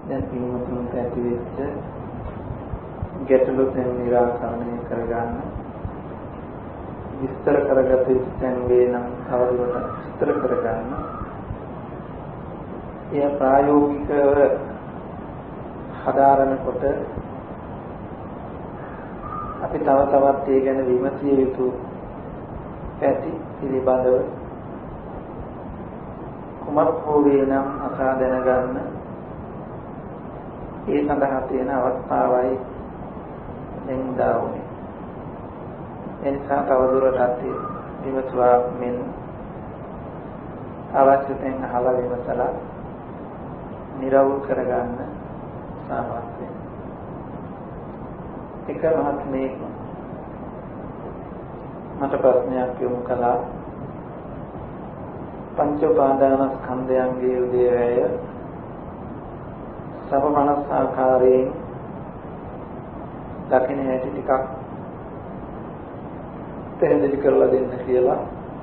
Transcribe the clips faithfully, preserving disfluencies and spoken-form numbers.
දැන් පින්වතුන්ට ඇති වෙච්ච ගැටලු දැන් निराකරණය කරගන්න විස්තර කරගත යුතු තැන් වේ නම් කවුරුහට විස්තර කරගන්න. එය ප්‍රායෝගිකව හදාරනකොට අපි තව තවත් ඒ ගැන විමසිය යුතු පැති පිළිබඳව කුමක් හෝ වේ නම් අසා දැනගන්න ඒ සඳහා තියෙන අවස්ථාවයි දැන් උදා වුනේ. එනිසා තවදුරටත් විමසුවා මෙන් අවශ්‍ය තැන් අහලා විමසලා නිරවුල් කරගන්න සාමර්ථ වෙන්න. එක මහත්මයෙක් මට ප්‍රශ්නයක් යොමු කළා. පංච උපාදානස්කන්ධයන්ගේ උදේවැය සබමනස් ආකාරයෙන් දකින්න හැටි ටිකක් පැහැදිලි කරලා දෙන්න කියලා.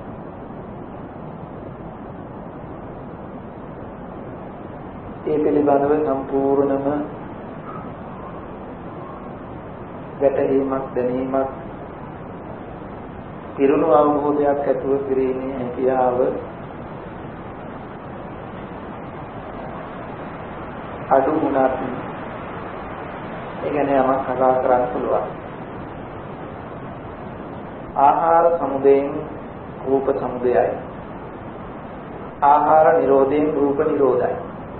ඒ පිළිබඳව සම්පූර්ණම ගැටහීමක් දැනීමක් පිරුණු අවබෝධයක් ඇතුව කිරීමේ හැකියාව අඩු වුණත් ඒ කියන්නේ යමක් කතා කරන්න පුළුවන්. ආහාර සමුදයෙන් රූප සමුදයයි. ආහාර නිරෝධයෙන් රූප නිරෝධයි.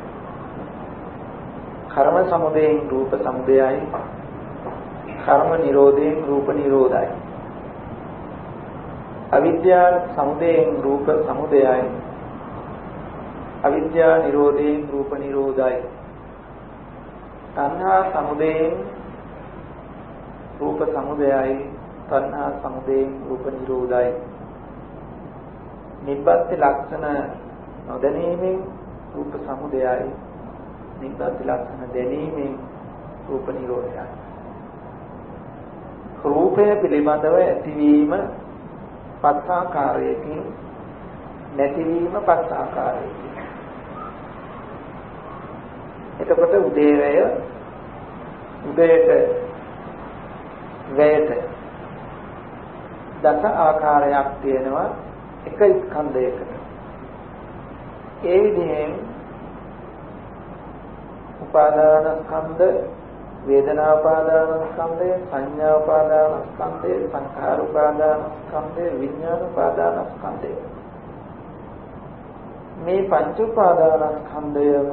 කර්ම සමුදයෙන් රූප සමුදයයි. කර්ම නිරෝධයෙන් රූප නිරෝධයි. අවිද්‍යා සමුදයෙන් රූප සමුදයයි. අවිද්‍යා නිරෝධයෙන් රූප නිරෝධයි. තණ්හා සමුදයෙන් රූප සමුදයයි. තණ්හා සමුදයෙන් රූප නිරෝධයි. නිබ්බත් ලක්ෂණ නොදැනීමෙන් රූප සමුදයයි. නිබ්බත් ලක්ෂණ දැනීමෙන් රූප නිරෝධයයි. රූපය පිළිබඳව ඇතිවීම පස් ආකාරයකින් නැතිවීම පස් ආකාරයකින්. එතකොට උදේවැය උදේට වැයට දස ආකාරයක් තියෙනවා එක ස්කන්ධයකට. ඒ විදිහෙන් උපාදාන ස්කන්ධ, වේදනා උපාදාන ස්කන්ධය, සංඥා උපාදාන ස්කන්ධය, සංඛාර උපාදාන ස්කන්ධය, විඥාන උපාදාන ස්කන්ධය. මේ පංච උපාදාන ස්කන්ධයම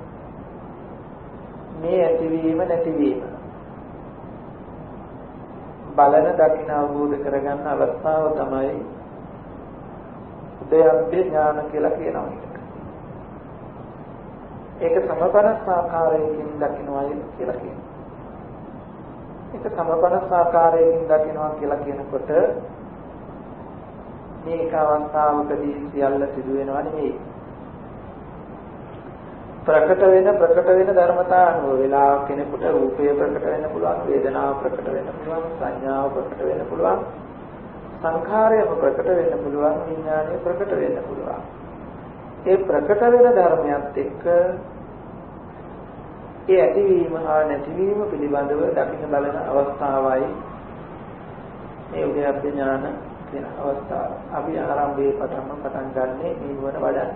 මේ ඇතිවීම නැතිවීම බලන දකින අවබෝධ කරගන්න අවස්ථාව තමයි උදයන්ති ඥාන කියලා කියනවා. ඒක සමපනස් ආකාරයකින් දකින්නයි කියලා කියනවා. ඒක සමපනස් ආකාරයකින් දකින්නවා කියලා කියනකොට මේක අවස්ථාවකදී සියල්ල සිදු වෙනවා නෙවෙයි. ප්‍රකට වෙන ප්‍රකට වෙන ධර්මතා අනුව වෙලා කෙනෙකුට රූපය ප්‍රකට වෙන්න පුළුවන්, වේදනාව ප්‍රකට වෙන්න පුළුවන්, සංඥාව ප්‍රකට වෙන්න පුළුවන්, සංඛාරයම ප්‍රකට වෙන්න පුළුවන්, විඥානය ප්‍රකට වෙන්න පුළුවන්. ඒ ප්‍රකට වෙන ධර්මයත් එක්ක ඒ ඇතිවීම හා නැතිවීම පිළිබඳව දකින්න බලන අවස්ථාවයි මේ උද්‍යප්ප ඥාන කියන අවස්ථාව. අපි ආරම්භයේ පටන්ම පටන් ගන්නේ මේ නුවණ වඩන්න.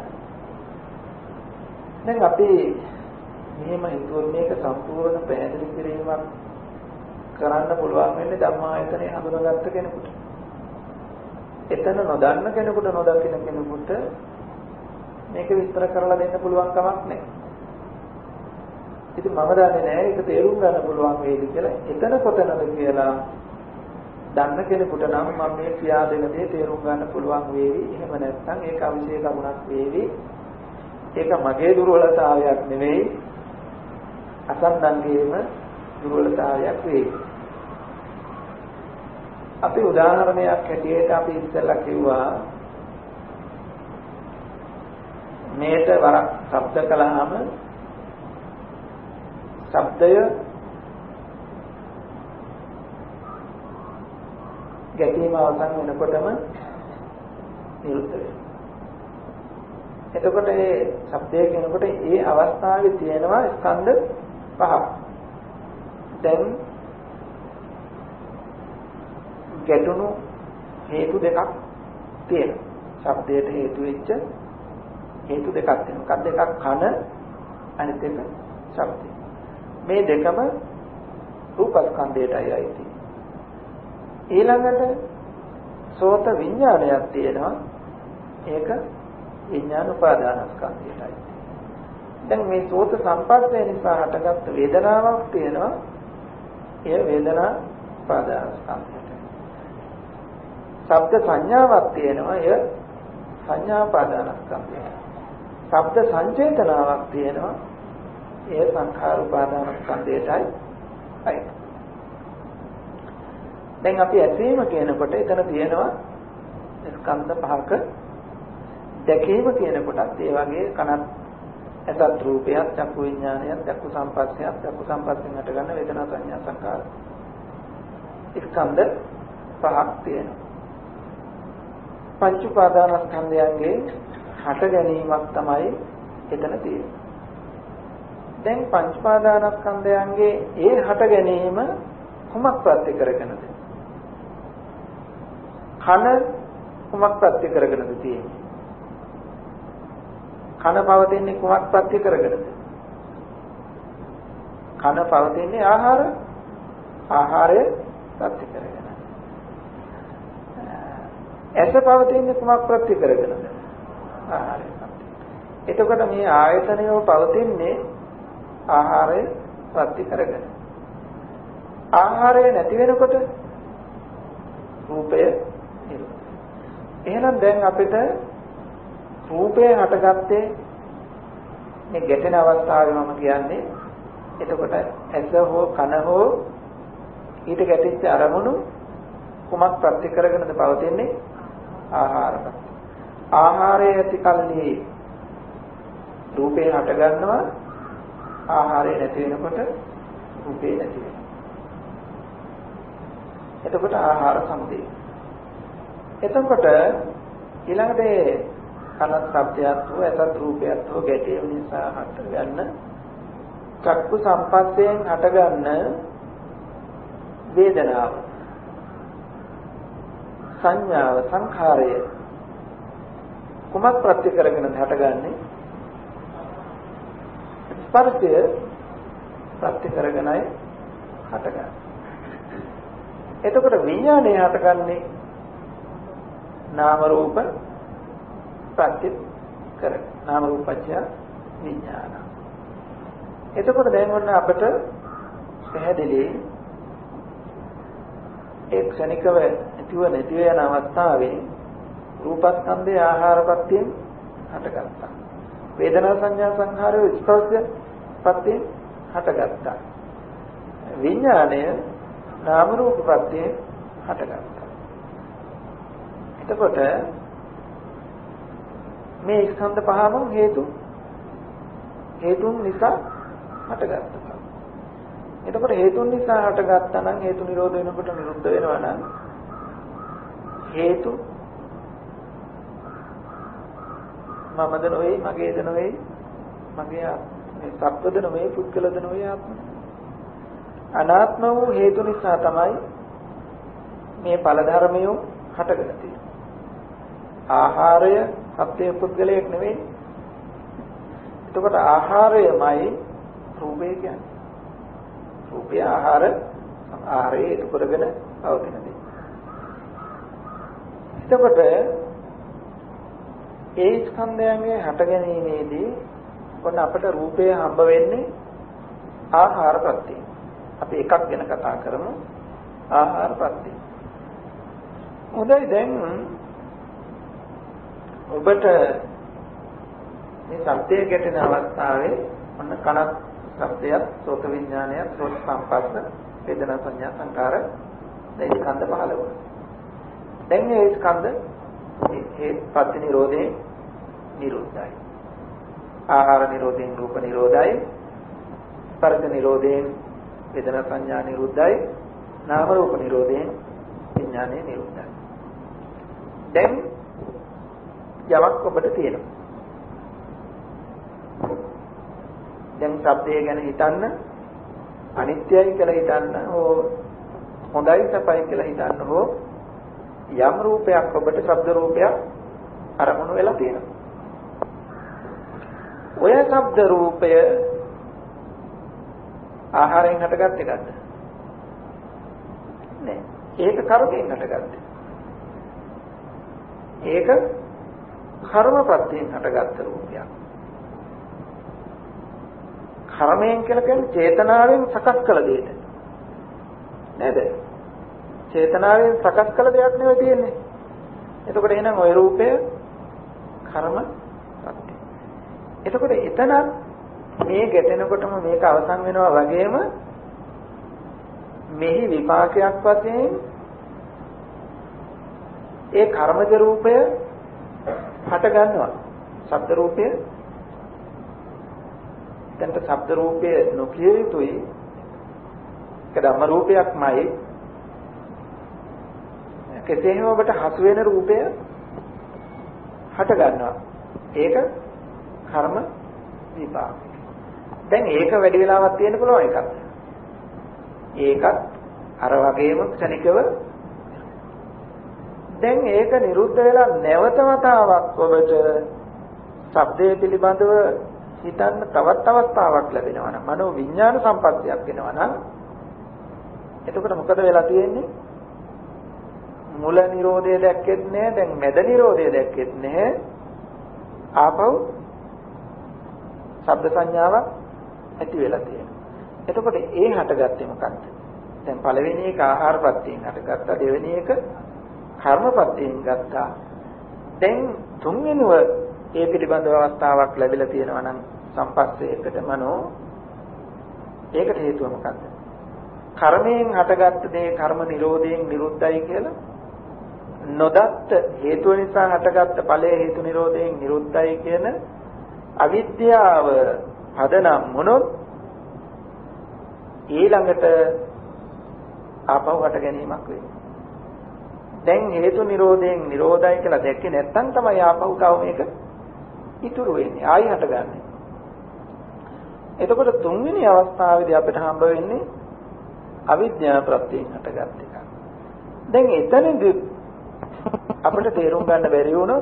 දැන් අපි මෙහෙම හිතුවොත් මේක සම්පූර්ණ පැහැදිලි කිරීමක් කරන්න පුළුවන් වෙන්නේ ධම්මායතනේ හඳුනාගත්ත කෙනෙකුට. එතන නොදන්න කෙනෙකුට නොදකින කෙනෙකුට මේක විස්තර කරලා දෙන්න පුළුවන් කමක් නැහැ. ඉතින් මම දන්නේ නැහැ ඒක තේරුම් ගන්න පුළුවන් වේද කියලා. එතන කොතනද කියලා දන්න කෙනෙකුට නම් මම මේ කියා දෙන දේ තේරුම් ගන්න පුළුවන් වේවි. එහෙම නැත්නම් ඒක අවිශේෂ කරුණක් වේවි. ඒක මගේ දුර්වලතාවයක් නෙවෙයි. අසන්නන්ගේම දුර්වලතාවයක් වේවි. අපි උදාහරණයක් හැටියට අපි ඉස්සෙල්ලා කිව්වා මේට වරක් ශබ්ද කළාම ශබ්දය ගැටීම අවසන් වෙනකොටම නිරුද්ධ වෙනවා. එතකොට මේ ශබ්දය කියනකොට ඒ අවස්ථාවේ තියෙනවා ස්කන්ධ පහක්. දැන් ගැටුණු හේතු දෙකක් තියෙනවා. ශබ්දයට හේතු වෙච්ච හේතු දෙකක් තියෙනවා. මොකක්ද? එකක් කන, අනිත් එක ශබ්දය. මේ දෙකම රූපස්කන්ධයටයි අයිති. ඊළඟට සෝත විඥානයක් තියෙනවා. ඒක විඥාන උපාදානස්කන්ධයටයි. දැන් මේ සෝත සම්පස්සේ නිසා හටගත් වේදනාවක් තියෙනවා. ඒ වේදනා උපාදානස්කන්ධයට. ශබ්ද සංඥාවක් තියෙනවා. ඒ සංඥා උපාදානස්කන්ධයට. ශබ්ද සංචේතනාවක් තියෙනවා. ඒ සංඛාර උපාදානස්කන්ධයටයි අයිති. දැන් අපි ඇසීම කියනකොට එතන තියෙනවා ස්කන්ධ පහක. දැකීම කියනකොටත් ඒ වගේ කනත් ඇසත් රූපයක්, චක්කු විඥානයක්, චක්කු සංපස්සයක්, චක්කු සංපස්සෙන් හට ගන්න වේදනා සංඥා සංකාර ස්කන්ධ පහක් තියෙනවා. පංච උපාදානස්කන්ධයන්ගේ හට ගැනීමක් තමයි එතන තියෙන්නේ. දැන් පංච උපාදානස්කන්ධයන්ගේ ඒ හට ගැනීම කුමක් ප්‍රත්‍ය කරගෙනද? කන කුමක් ප්‍රත්‍ය කරගෙනද තියෙන්නේ? කන පවතින්නේ කුමක් ප්‍රත්‍ය කරගෙනද? කන පවතින්නේ ආහාර ආහාරය ප්‍රත්‍ය කරගෙන. ඇස පවතින්නේ කුමක් ප්‍රත්‍ය කරගෙනද? ආහාරය ප්‍රත්‍ය. එතකොට මේ ආයතනය පවතින්නේ ආහාරය ප්‍රත්‍ය කරගෙන. ආහාරය නැති වෙනකොට රූපය නිරුද්ධ. එහෙනම් දැන් අපිට රූපය හටගත්තේ මේ ගැටෙන අවස්ථාවේ මම කියන්නේ. එතකොට ඇස හෝ කන හෝ ඊට ගැටිච්ච අරමුණු කුමක් ප්‍රත්‍ය කරගෙනද පවතින්නේ? ආහාර ප්‍රත්‍ය. ආහාරය ඇති කල්හි රූපය හට ගන්නවා. ආහාරය නැති වෙනකොට රූපේ නැති වෙනවා. එතකොට ආහාර සමුදය. එතකොට ඊළඟට කනත් ශබ්දයක් හෝ ඇසත් රූපයක් හෝ ගැටීම නිසා හට ගන්න චක්කු සංපස්සයෙන් හට ගන්න වේදනාව, සංඥාව, සංඛාරය කුමක් ප්‍රත්‍ය කරගෙනද හටගන්නේ? ස්පර්ශය ප්‍රත්‍ය කරගෙනයි හටගන්නේ. එතකොට විඥානය හටගන්නේ නාම රූප ප්‍රත්‍ය කරගෙන. නාම රූපච්ඡ විඥාන. එතකොට දැන් වුණ අපිට පැහැදිලි ඒ ක්ෂණිකව ඇතිව නැති වෙන අවස්ථාවේ රූපස්කන්ධයේ ආහාරපත්‍යයෙන් හටගත්තා. වේදනා සංඥා සංඛාරය ස්පර්ශ පත්‍යයෙන් හටගත්තා. විඥාණය නාම රූප පත්‍යයෙන් හටගත්තා. එතකොට මේ ස්කන්ධ පහම හේතු හේතුන් නිසා හටගත්තා. එතකොට හේතුන් නිසා හටගත්තා නම් හේතු නිරෝධ වෙනකොට නිරුද්ධ වෙනවා නම් හේතු මමද නොවේ, මගේද නොවේ, මගේ මේ සත්වද නොවේ, පුද්ගලද නොවේ, ආත්ම. අනාත්ම වූ හේතු නිසා තමයි මේ ඵල ධර්මය හටගෙන තියෙන්නේ. ආහාරය සත්‍ය පුද්ගලයක් නෙවෙයි. එතකොට ආහාරයමයි රූපය කියන්නේ. රූපය ආහාර ආහාරයේ ඉදු කරගෙන පවතින දේ. එතකොට ඒ ස්කන්ධයන්ගේ හට ගැනීමේදී ඔන්න අපට රූපය හම්බ වෙන්නේ ආහාර ප්‍රත්‍යයෙන්. අපි එකක් ගැන කතා කරමු. ආහාර ප්‍රත්‍යය. හොඳයි දැන් ඔබට මේ සත්‍යය ගැටෙන අවස්ථාවේ ඔන්න කනක් ශබ්දයක්, සෝත විඥානයක්, සෝත සංපස්ස, වේදනා සංඥා සංකාර මේ ස්කන්ධ පහළ වුණා. දැන් මේ ස්කන්ධ මේ පත්‍ය නිරෝධේ නිරුද්ධයි. ආහාර නිරෝධයෙන් රූප නිරෝධයි. ස්පර්ශ නිරෝධයෙන් වේදනා සංඥා නිරුද්ධයි. නාම රූප නිරෝධයෙන් විඥානය නිරුද්ධයි. දැන් යමක් ඔබට තියෙනවා. දැන් ශබ්දය ගැන හිතන්න අනිත්‍යයි කියලා හිතන්න හෝ හොඳයි සපයි කියලා හිතන්න හෝ යම් රූපයක් ඔබට ශබ්ද රූපයක් අරමුණු වෙලා තියෙනවා. ඔය ශබ්ද රූපය ආහාරයෙන් හටගත් එකක්ද? නෑ. ඒක කර්මයෙන් හටගත්තේ. ඒක කර්මප්‍රත්‍යයෙන් හටගත්ත රූපයක්. කර්මයෙන් කියලා කියන්නේ චේතනාවෙන් සකස් කළ දෙයක්. නේද? චේතනාවෙන් සකස් කළ දෙයක් නෙවෙයි තියෙන්නේ. එතකොට එහෙනම් ওই රූපය කර්ම ප්‍රත්‍ය. එතකොට එතන මේ ගැටෙනකොටම මේක අවසන් වෙනවා වගේම මෙහි විපාකයක් වශයෙන් ඒ කර්මජ රූපය හට ගන්නවා. ශබ්ද රූපය දැන් ශබ්ද රූපය නොකිය යුතුයි. ඒක ධම්ම රූපයක්මයි. කෙසේම ඔබට හසු වෙන රූපය හට ගන්නවා. ඒක කර්ම විපාක. දැන් ඒක වැඩි වෙලාවක් තියෙන්න පුළුවන් එකක්. ඒකත් අර වගේම ක්ෂණිකව දැන් ඒක නිරුද්ධ වෙලා නැවත වතාවක් ඔබට ශබ්දයේ පිළිබඳව හිතන්න තවත් අවස්ථාවක් ලැබෙනවා නම් මනෝ විඥාන සම්පත්තියක් වෙනවා නම් එතකොට මොකද වෙලා තියෙන්නේ? මුල නිරෝධය දැක්කෙත් නැහැ, දැන් මැද නිරෝධය දැක්කෙත් නැහැ. ආපහු ශබ්ද සංඥාවක් ඇති වෙලා තියෙනවා. එතකොට ඒ හටගත්තේ මොකක්ද? දැන් පළවෙනි එක ආහාරපත්තියෙන් හටගත්තා, දෙවෙනි එක කර්මපත්තියෙන් ගත්තා. දැන් තුන්වෙනිව ඒ පිළිබඳව අවස්ථාවක් ලැබිලා තියෙනවා නම් සම්පස්සේකට මනෝ ඒකට හේතුව මොකක්ද? කර්මයෙන් හටගත්ත දේ කර්ම නිරෝධයෙන් නිරුද්ධයි කියලා නොදත්ත හේතුව නිසා හටගත්ත ඵලයේ හේතු නිරෝධයෙන් නිරුද්ධයි කියන අවිද්‍යාව පදනම් මොනොත් ඊළඟට ආපහු හට ගැනීමක් වෙන්නේ. දැන් හේතු නිරෝධයෙන් නිරෝධයි කියලා දැක්කේ නැත්නම් තමයි ආපහු තව මේක ඉතුරු වෙන්නේ. ආයි හටගන්නේ. එතකොට තුන්වෙනි අවස්ථාවේදී අපිට හම්බ වෙන්නේ අවිද්‍යාව ප්‍රත්‍යයෙන් හටගත් එක. දැන් එතනදී අපිට තේරුම් ගන්න බැරි වුණොත්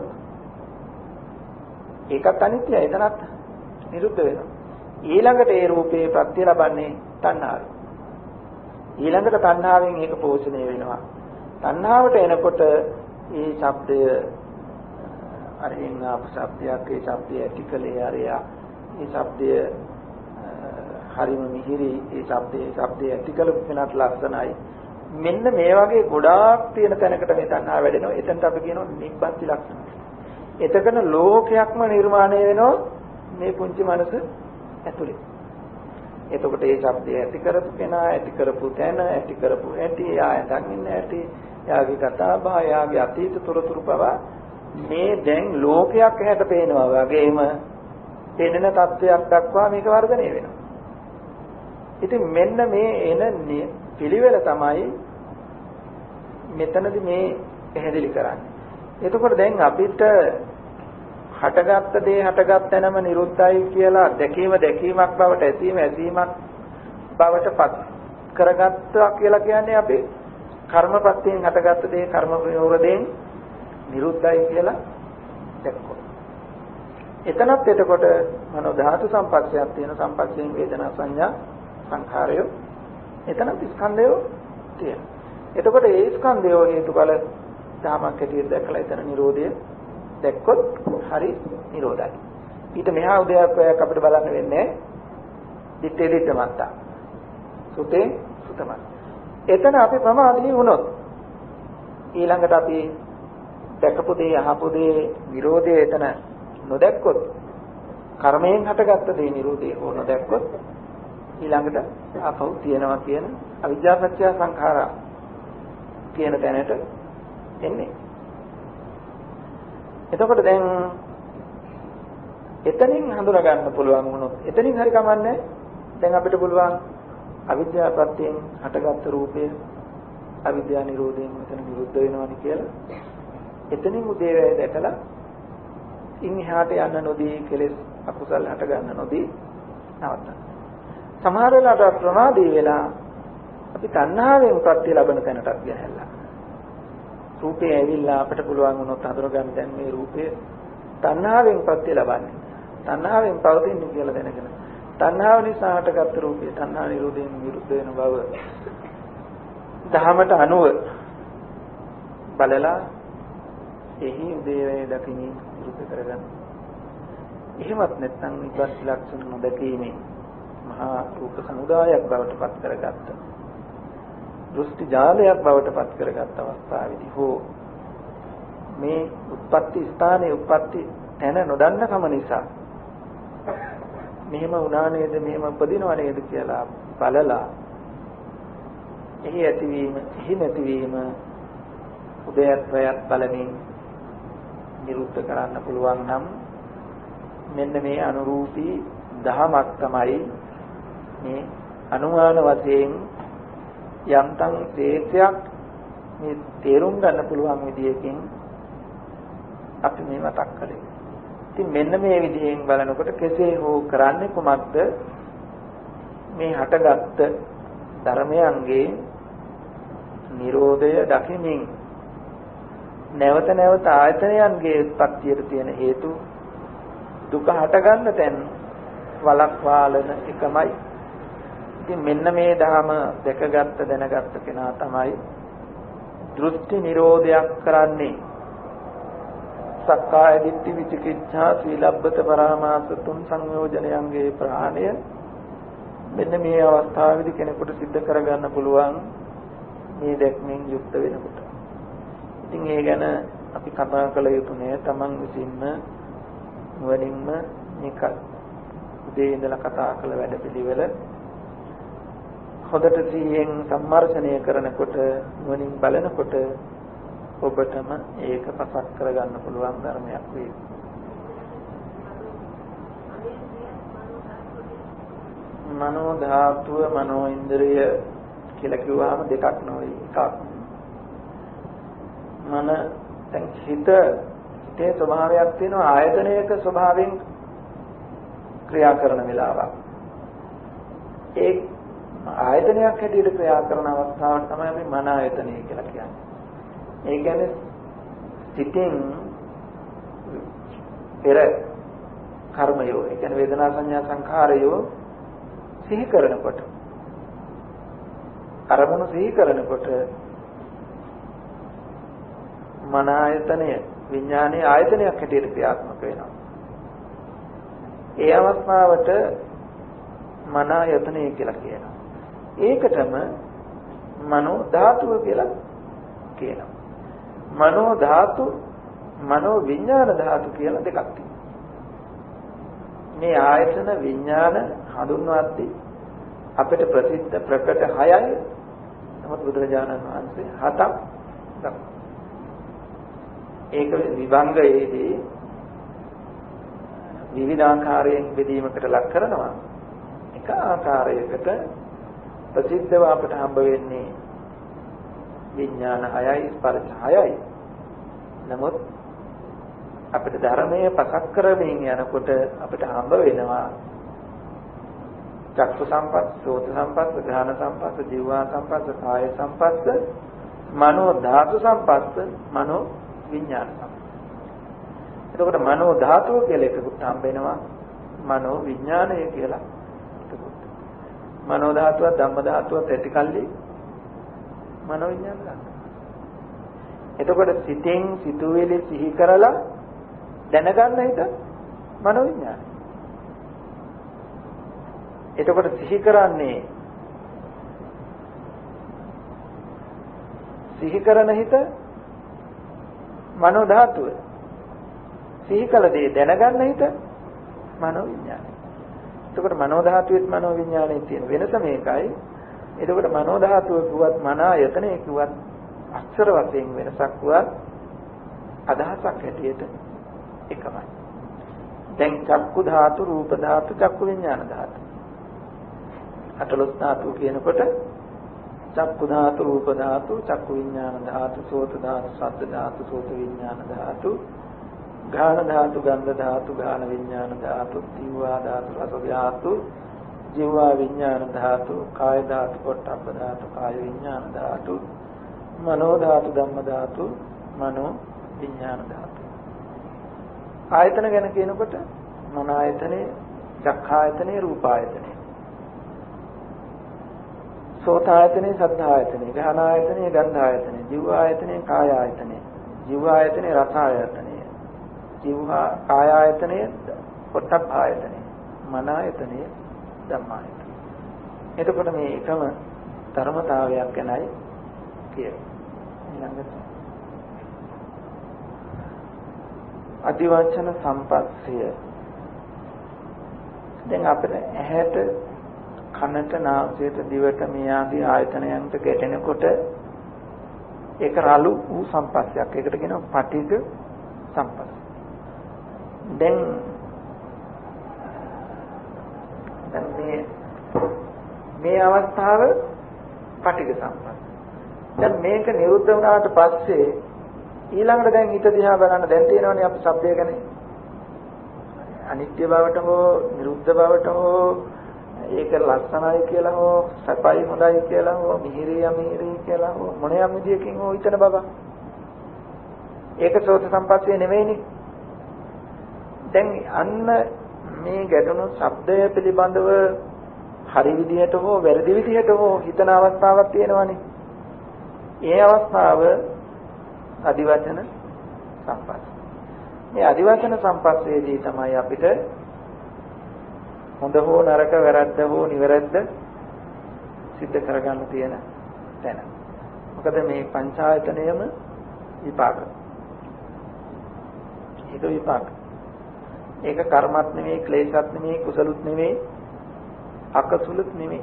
ඒකත් අනිත්‍යයි, එතනත් නිරුද්ධ වෙනවා. ඊළඟට ඒ රූපේ ප්‍රත්‍ය ලබන්නේ තණ්හාවෙන්. ඊළඟට තණ්හාවෙන් ඒක පෝෂණය වෙනවා. තණ්හාවට එනකොට මේ ශබ්දය අරින් ආපු ශබ්දයක්, ඒ ශබ්දය ඇතිකලේ අරයා, මේ ශබ්දය හරිම මිහිරි, ඒ ශබ්දයේ ශබ්දය ඇතිකල වෙනත් ලක්ෂණයි. මෙන්න මේ වගේ ගොඩාක් තියෙන තැනකට මේ තණ්හා වැඩෙනවා. එතනට අපි කියනවා නිබ්බත්ති ලක්ෂණ. එතකන ලෝකයක්ම නිර්මාණය වෙනවා මේ පුංචි මනස ඇතුලේ. එතකොට ඒ ශබ්දය ඇති කරපු කෙනා, ඇති කරපු තැන, ඇති කරපු ඇටි, ආයතන් ඉන්න ඇටි, යාගේ කතා බහ, යාගේ අතීත තොරතුරු පවා මේ දැන් ලෝකයක් ඇහැට පේනවා වගේම පෙනෙන තත්වයක් දක්වා මේක වර්ධනය වෙනවා. ඉතින් මෙන්න මේ එන පිළිවෙල තමයි මෙතනදී මේ පැහැදිලි කරන්නේ. එතකොට දැන් අපිට හටගත්ත දේ හටගත් තැනම නිරුද්ධයි කියලා දැකීම දැකීමක් බවට ඇසීම ඇසීමක් බවට පත් කරගත්තා කියලා කියන්නේ අපි කර්මපත්තියෙන් හටගත්ත දේ කර්ම ප්‍රයෝගයෙන් නිරුද්ධයි කියලා දැක්කොත්. එතනත් එතකොට මනෝ ධාතු සම්පස්සයක් තියෙන සම්පස්සයෙන් වේදනා සංඥා සංඛාරය එතනත් ස්කන්ධය තියෙනවා. එතකොට ඒ ස්කන්ධය හේතුඵල ධාමක් හැටියට දැකලා එතන නිරෝධය දැක්කොත් හරි නිරෝධයි. ඊට මෙහා උදයක්යක් අපිට බලන්න වෙන්නේ දිත්තේ දිත්තමත්ත. සුතේ සුතමත්. එතන අපි ප්‍රමාදී වුණොත් ඊළඟට අපි දැකපු දේ අහපු දේ නිරෝධය එතන නොදැක්කොත් කර්මයෙන් හටගත්ත දේ නිරෝධය හෝ නොදැක්කොත් ඊළඟට අපහු තියනවා කියන අවිජ්ජාපච්චය සංඛාරා කියන තැනට එන්නේ. එතකොට දැන් එතනින් හඳුනා ගන්න පුළුවන් වුණොත් එතනින් හරි කමන්නේ. දැන් අපිට පුළුවන් අවිද්‍යාවපත්යෙන් හටගත්තු රූපය අවිද්‍යා නිරෝධයෙන් මෙතන නිරුද්ධ වෙනවනි කියලා. එතනින් උදේවැය දැකලා ඉන් එහාට යන්න නොදී කෙලෙස් අකුසල් හට ගන්න නොදී නවත්තන්න. සමහර වෙලාවට ප්‍රමාදී වෙලා අපි තණ්හාවෙන් ප්‍රත්‍ය ලබන තැනටත් ගියහැල්ලා. රූපේ ඇවිල්ලා අපිට පුළුවන් වුණොත් හඳුනගන්න දැන් මේ රූපේ තණ්හාවෙන් ප්‍රත්‍ය ලබන්නේ. තණ්හාවෙන් පවතින්නේ කියලා දැනගෙන. තණ්හාව නිසා හටගත් රූපේ තණ්හා නිරෝධයෙන් විරුද්ධ වෙන බව දහමට අනුව බලලා එහි උදේවේ දකින්න විරුද්ධ කරගන්න. එහෙමත් නැත්නම් විපස්සී ලක්ෂණ නොදැකීමේ මහා රූප සමුදායක් බවට පත් කරගත්තා. දෘෂ්ටි ජාලයක් බවට පත් කරගත් අවස්ථාවේදී හෝ මේ උත්පත්ති ස්ථානයේ උත්පත්ති තැන නොදන්න කම නිසා මෙහෙම වුණා නේද මෙහෙම උපදිනව නේද කියලා බලලා එහි ඇතිවීම එහි නැතිවීම උදයත් වයත් බලමින් නිරුද්ධ කරන්න පුළුවන් නම් මෙන්න මේ අනුරූපී දහමක් තමයි මේ අනුමාන වශයෙන් යම්තම් ශේෂයක් මේ තේරුම් ගන්න පුළුවන් විදියකින් අපි මේ මතක් කළේ. ඉතින් මෙන්න මේ විදිහෙන් බලනකොට කෙසේ හෝ කරන්නේ කුමක්ද? මේ හටගත්ත ධර්මයන්ගේ නිරෝධය දකිමින් නැවත නැවත ආයතනයන්ගේ උත්පත්තියට තියෙන හේතු දුක හටගන්න තැන් වලක්වාලන එකමයි. ඉතින් මෙන්න මේ ධම දැකගත්ත දැනගත්ත කෙනා තමයි දෘෂ්ටි නිරෝධයක් කරන්නේ. සක්කාය දිට්ඨි විචිකිච්ඡා සීලබ්බත පරාමාස තුන් සංයෝජනයන්ගේ ප්‍රහාණය මෙන්න මේ අවස්ථාවේදී කෙනෙකුට සිද්ධ කරගන්න පුළුවන් මේ දැක්මෙන් යුක්ත වෙනකොට. ඉතින් ඒ ගැන අපි කතා කළ යුතු නෑ. Taman විසින්ම නුවණින්ම මේක උදේ ඉඳලා කතා කළ වැඩපිළිවෙල හොඳට සිහියෙන් සම්මර්ෂණය කරනකොට නුවණින් බලනකොට ඔබටම ඒක පසක් කරගන්න පුළුවන් ධර්මයක් වේ. මනෝ ධාතුව මනෝ ඉන්ද්‍රිය කියලා කිව්වහම දෙකක් නෙවෙයි එකක්. මන දැන් හිත හිතේ ස්වභාවයක් තියෙනවා ආයතනයක ස්වභාවයෙන් ක්‍රියා කරන වෙලාවක්. ඒ ආයතනයක් හැටියට ක්‍රියා කරන අවස්ථාවට තමයි අපි මන ආයතනය කියලා කියන්නේ. ඒ කියන්නේ සිතින් පෙර කර්මයෝ, ඒ කියන්නේ වේදනා සංඥා සංඛාරයෝ සිහි කරනකොට අරමුණු සිහි කරනකොට මන ආයතනය විඥානයේ ආයතනයක් හැටියට ක්‍රියාත්මක වෙනවා. ඒ අවස්ථාවට මන ආයතනය කියලා කියනවා. ඒකටම මනෝ ධාතුව කියලා කියනවා. මනෝ ධාතු මනෝ විඥාන ධාතු කියලා දෙකක් තියෙනවා. මේ ආයතන විඥාන හඳුන්වද්දී අපිට ප්‍රසිද්ධ ප්‍රකට හයයි. නමුත් බුදුරජාණන් වහන්සේ හතක් දක්වනවා. ඒක විභංගයේදී විවිධාකාරයෙන් බෙදීමකට ලක් කරනවා. එක ආකාරයකට ප්‍රසිද්ධව අපට හම්බ වෙන්නේ විඥාන හයයි ස්පර්ශ හයයි. නමුත් අපිට ධර්මයේ පසක් කරමින් යනකොට අපිට හම්බ වෙනවා චක්කු සම්පස්ස, සෝත සම්පස්ස, ගාන සම්පස්ස, ජීවා සම්පස්ස, කාය සම්පස්ස, මනෝ ධාතු සම්පස්ස, මනෝ විඥාන සම්පස්ස. එතකොට මනෝ ධාතුව කියලා එකකුත් හම්බ වෙනවා. මනෝ විඥානය කියලා එකකුත්. මනෝ ධාතුව ධම්ම ධාතුව ඇතිකල්ලි මනෝ විඥාන ධාතුව. එතකොට සිතෙන් සිතුවිලි සිහි කරලා දැනගන්න හිත මනෝ විඥානය. එතකොට සිහි කරන්නේ සිහි කරන හිත මනෝ ධාතුව. සිහි කළ දේ දැනගන්න හිත මනෝ විඥානය. එතකොට මනෝ ධාතුවෙත් මනෝ විඥානයේ තියෙන වෙනස මේකයි. එතකොට මනෝ ධාතුව කිව්වත් මන ආයතනය කිව්වත් අක්ෂර වශයෙන් වෙනසක් වුවත් අදහසක් හැටියට එකමයි. දැන් චක්කු ධාතු, රූප ධාතු, චක්කු විඥාන ධාතු. අටලොස් ධාතු කියනකොට චක්කු ධාතු, රූප ධාතු, චක්කු විඥාන ධාතු, සෝත ධාතු, ශබ්ද ධාතු, සෝත විඥාන ධාතු, ගාන ධාතු, ගන්ධ ධාතු, ගාන විඥාන ධාතු, දිවා ධාතු, රස ධාතු, ජීවා විඥාන ධාතු, කාය ධාතු, පොට්ටබ්බ ධාතු, කාය විඥාන ධාතු, මනෝ ධාතු, ධම්ම ධාතු, මනෝ විඥාන ධාතු. ආයතන ගැන කියනකොට මන ආයතනේ, චක්ඛායතනේ, රූපායතනේ, සෝතායතනේ, සද්ධායතනේ, ගහනායතනේ, ගන්ධායතනේ, ජීවායතනේ, කායායතනේ, ජීවායතනේ, රසායතනේ, ජීවා කායායතනේ, පොට්ටබ්බායතනේ, මන ආයතනේ, ධම්මායතනේ. එතකොට මේ එකම ධර්මතාවයක් ගැනයි කියන්නේ. ඊළඟට අදිවචන සම්පස්සය. දැන් අපිට ඇහැට, කනට, නාසයට, දිවට මේ ආදී ආයතනයන්ට ගැටෙනකොට ඒක රළු වූ සම්පස්සයක්. ඒකට කියනවා පටිඝ සම්පස්ස. දැන් දැන් මේ මේ අවස්ථාව පටිඝ සම්පස්ස. දැන් මේක නිරුද්ධ වුණාට පස්සේ ඊළඟට දැන් හිත දිහා බලන්න දැන් තියෙනවනේ අපි ශබ්දය ගැන. අනිත්‍ය බවට හෝ නිරුද්ධ බවට හෝ ඒක ලස්සනයි කියලා හෝ සපයි හොඳයි කියලා හෝ මිහිරි අමිහිරි කියලා හෝ මොන යම් විදියකින් හෝ හිතන බබ. ඒක සෝත සම්පස්සේ නෙවෙයිනේ. දැන් අන්න මේ ගැටුණු ශබ්දය පිළිබඳව හරි විදියට හෝ වැරදි විදියට හෝ හිතන අවස්ථාවක් තියෙනවනේ. ඒ අවස්ථාව අදිවචන සම්පස්ස. මේ අදිවචන සම්පස්සේදී තමයි අපිට හොඳ හෝ නරක, වැරද්ද හෝ නිවැරද්ද සිද්ධ කරගන්න තියෙන තැන. මොකද මේ පංචායතනයම විපාක. ඒක විපාක. ඒක කර්මත් නෙමෙයි, ක්ලේශත් නෙමෙයි, කුසලුත් නෙමෙයි, අකුසලුත් නෙමෙයි.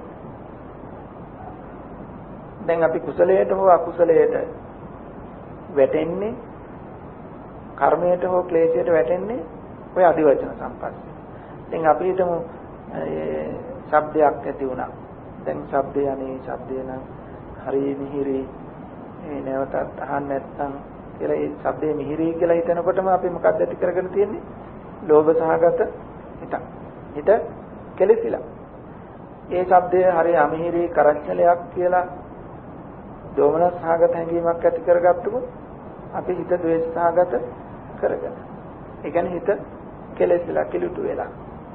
දැන් අපි කුසලයට හෝ අකුසලයට වැටෙන්නේ, කර්මයට හෝ ක්ලේශයට වැටෙන්නේ ඔය අදිවචන සම්පස්සේ. දැන් අපි හිතමු ශබ්දයක් ඇති වුණා. දැන් ශබ්දය අනේ ශබ්දය නම් හරි මිහිරි, ඒ නැවතත් අහන්න නැත්තම් කියලා ඒ ශබ්දේ මිහිරි කියලා හිතනකොටම අපි මොකක්ද ඇති කරගෙන තියෙන්නේ? ලෝභ සහගත හිත. හිත කෙලෙසිලා. ඒ ශබ්දය හරි අමිහිරි කරච්චලයක් කියලා දෝමනස් සහගත හැඟීමක් ඇති කරගත්තොත් අපි හිත ද්වේෂ සහගත කරගන්න. ඒ කියන්නේ හිත කෙලෙසිලා කිලුටු වෙලා.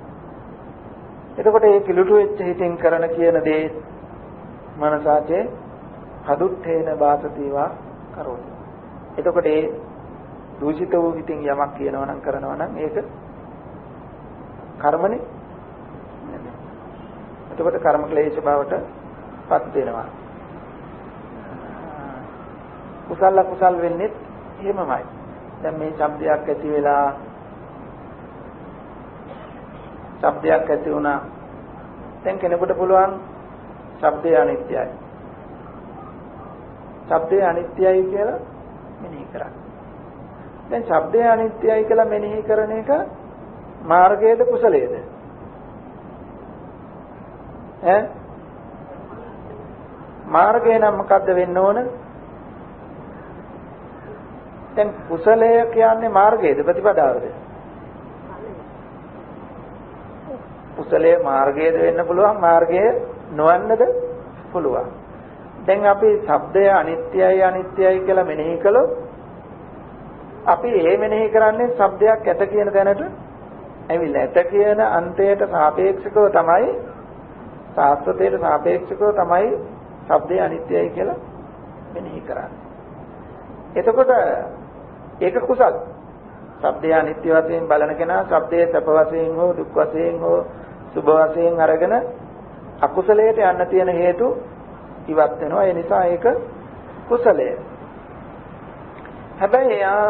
එතකොට මේ කිලුටු වෙච්ච හිතෙන් කරන කියන දේ මනසාචේ හදුත්තේන වාසතිවා කරෝති. එතකොට ඒ දූෂිත වූ හිතින් යමක් කියනවා නම් කරනවා නම් ඒක කර්මනේ. එතකොට කර්ම ක්ලේශ බවට පත් වෙනවා. කුසල කුසල් වෙන්නේ එහෙමමයි. දැන් මේ ශබ්දයක් ඇති වෙලා ශබ්දයක් ඇති වුණා. දැන් කෙනෙකුට පුළුවන් ශබ්දය අනිත්‍යයි. ශබ්දය අනිත්‍යයි කියලා මෙනෙහි කරන්න. දැන් ශබ්දය අනිත්‍යයි කියලා මෙනෙහි කරන එක මාර්ගයේද කුසලයේද? ඈ මාර්ගය නම් මොකද්ද වෙන්න ඕන? දැන් කුසලය කියන්නේ මාර්ගයේද ප්‍රතිපදාවද? කුසලයේ මාර්ගයේද වෙන්න පුළුවන්, මාර්ගයේ නොවන්නද පුළුවන්. දැන් අපි ශබ්දය අනිත්‍යයි අනිත්‍යයි කියලා මෙනෙහි කළොත් අපි ඒ මෙනෙහි කරන්නේ ශබ්දයක් ඇත කියන තැනට ඇවිල්ලා. ඇත කියන අන්තයට සාපේක්ෂකව තමයි, සාස්වතයට සාපේක්ෂකව තමයි ශබ්දය අනිත්‍යයි කියලා මෙනෙහි කරන්නේ. එතකොට ඒක කුසල. ශබ්දය අනිත්‍ය වශයෙන් බලන කෙනා ශබ්දයේ සැප වශයෙන් හෝ දුක් වශයෙන් හෝ සුභ වශයෙන් අරගෙන අකුසලයට යන්න තියෙන හේතු ඉවත් වෙනවා. ඒ නිසා ඒක කුසලය. හැබැයි එයා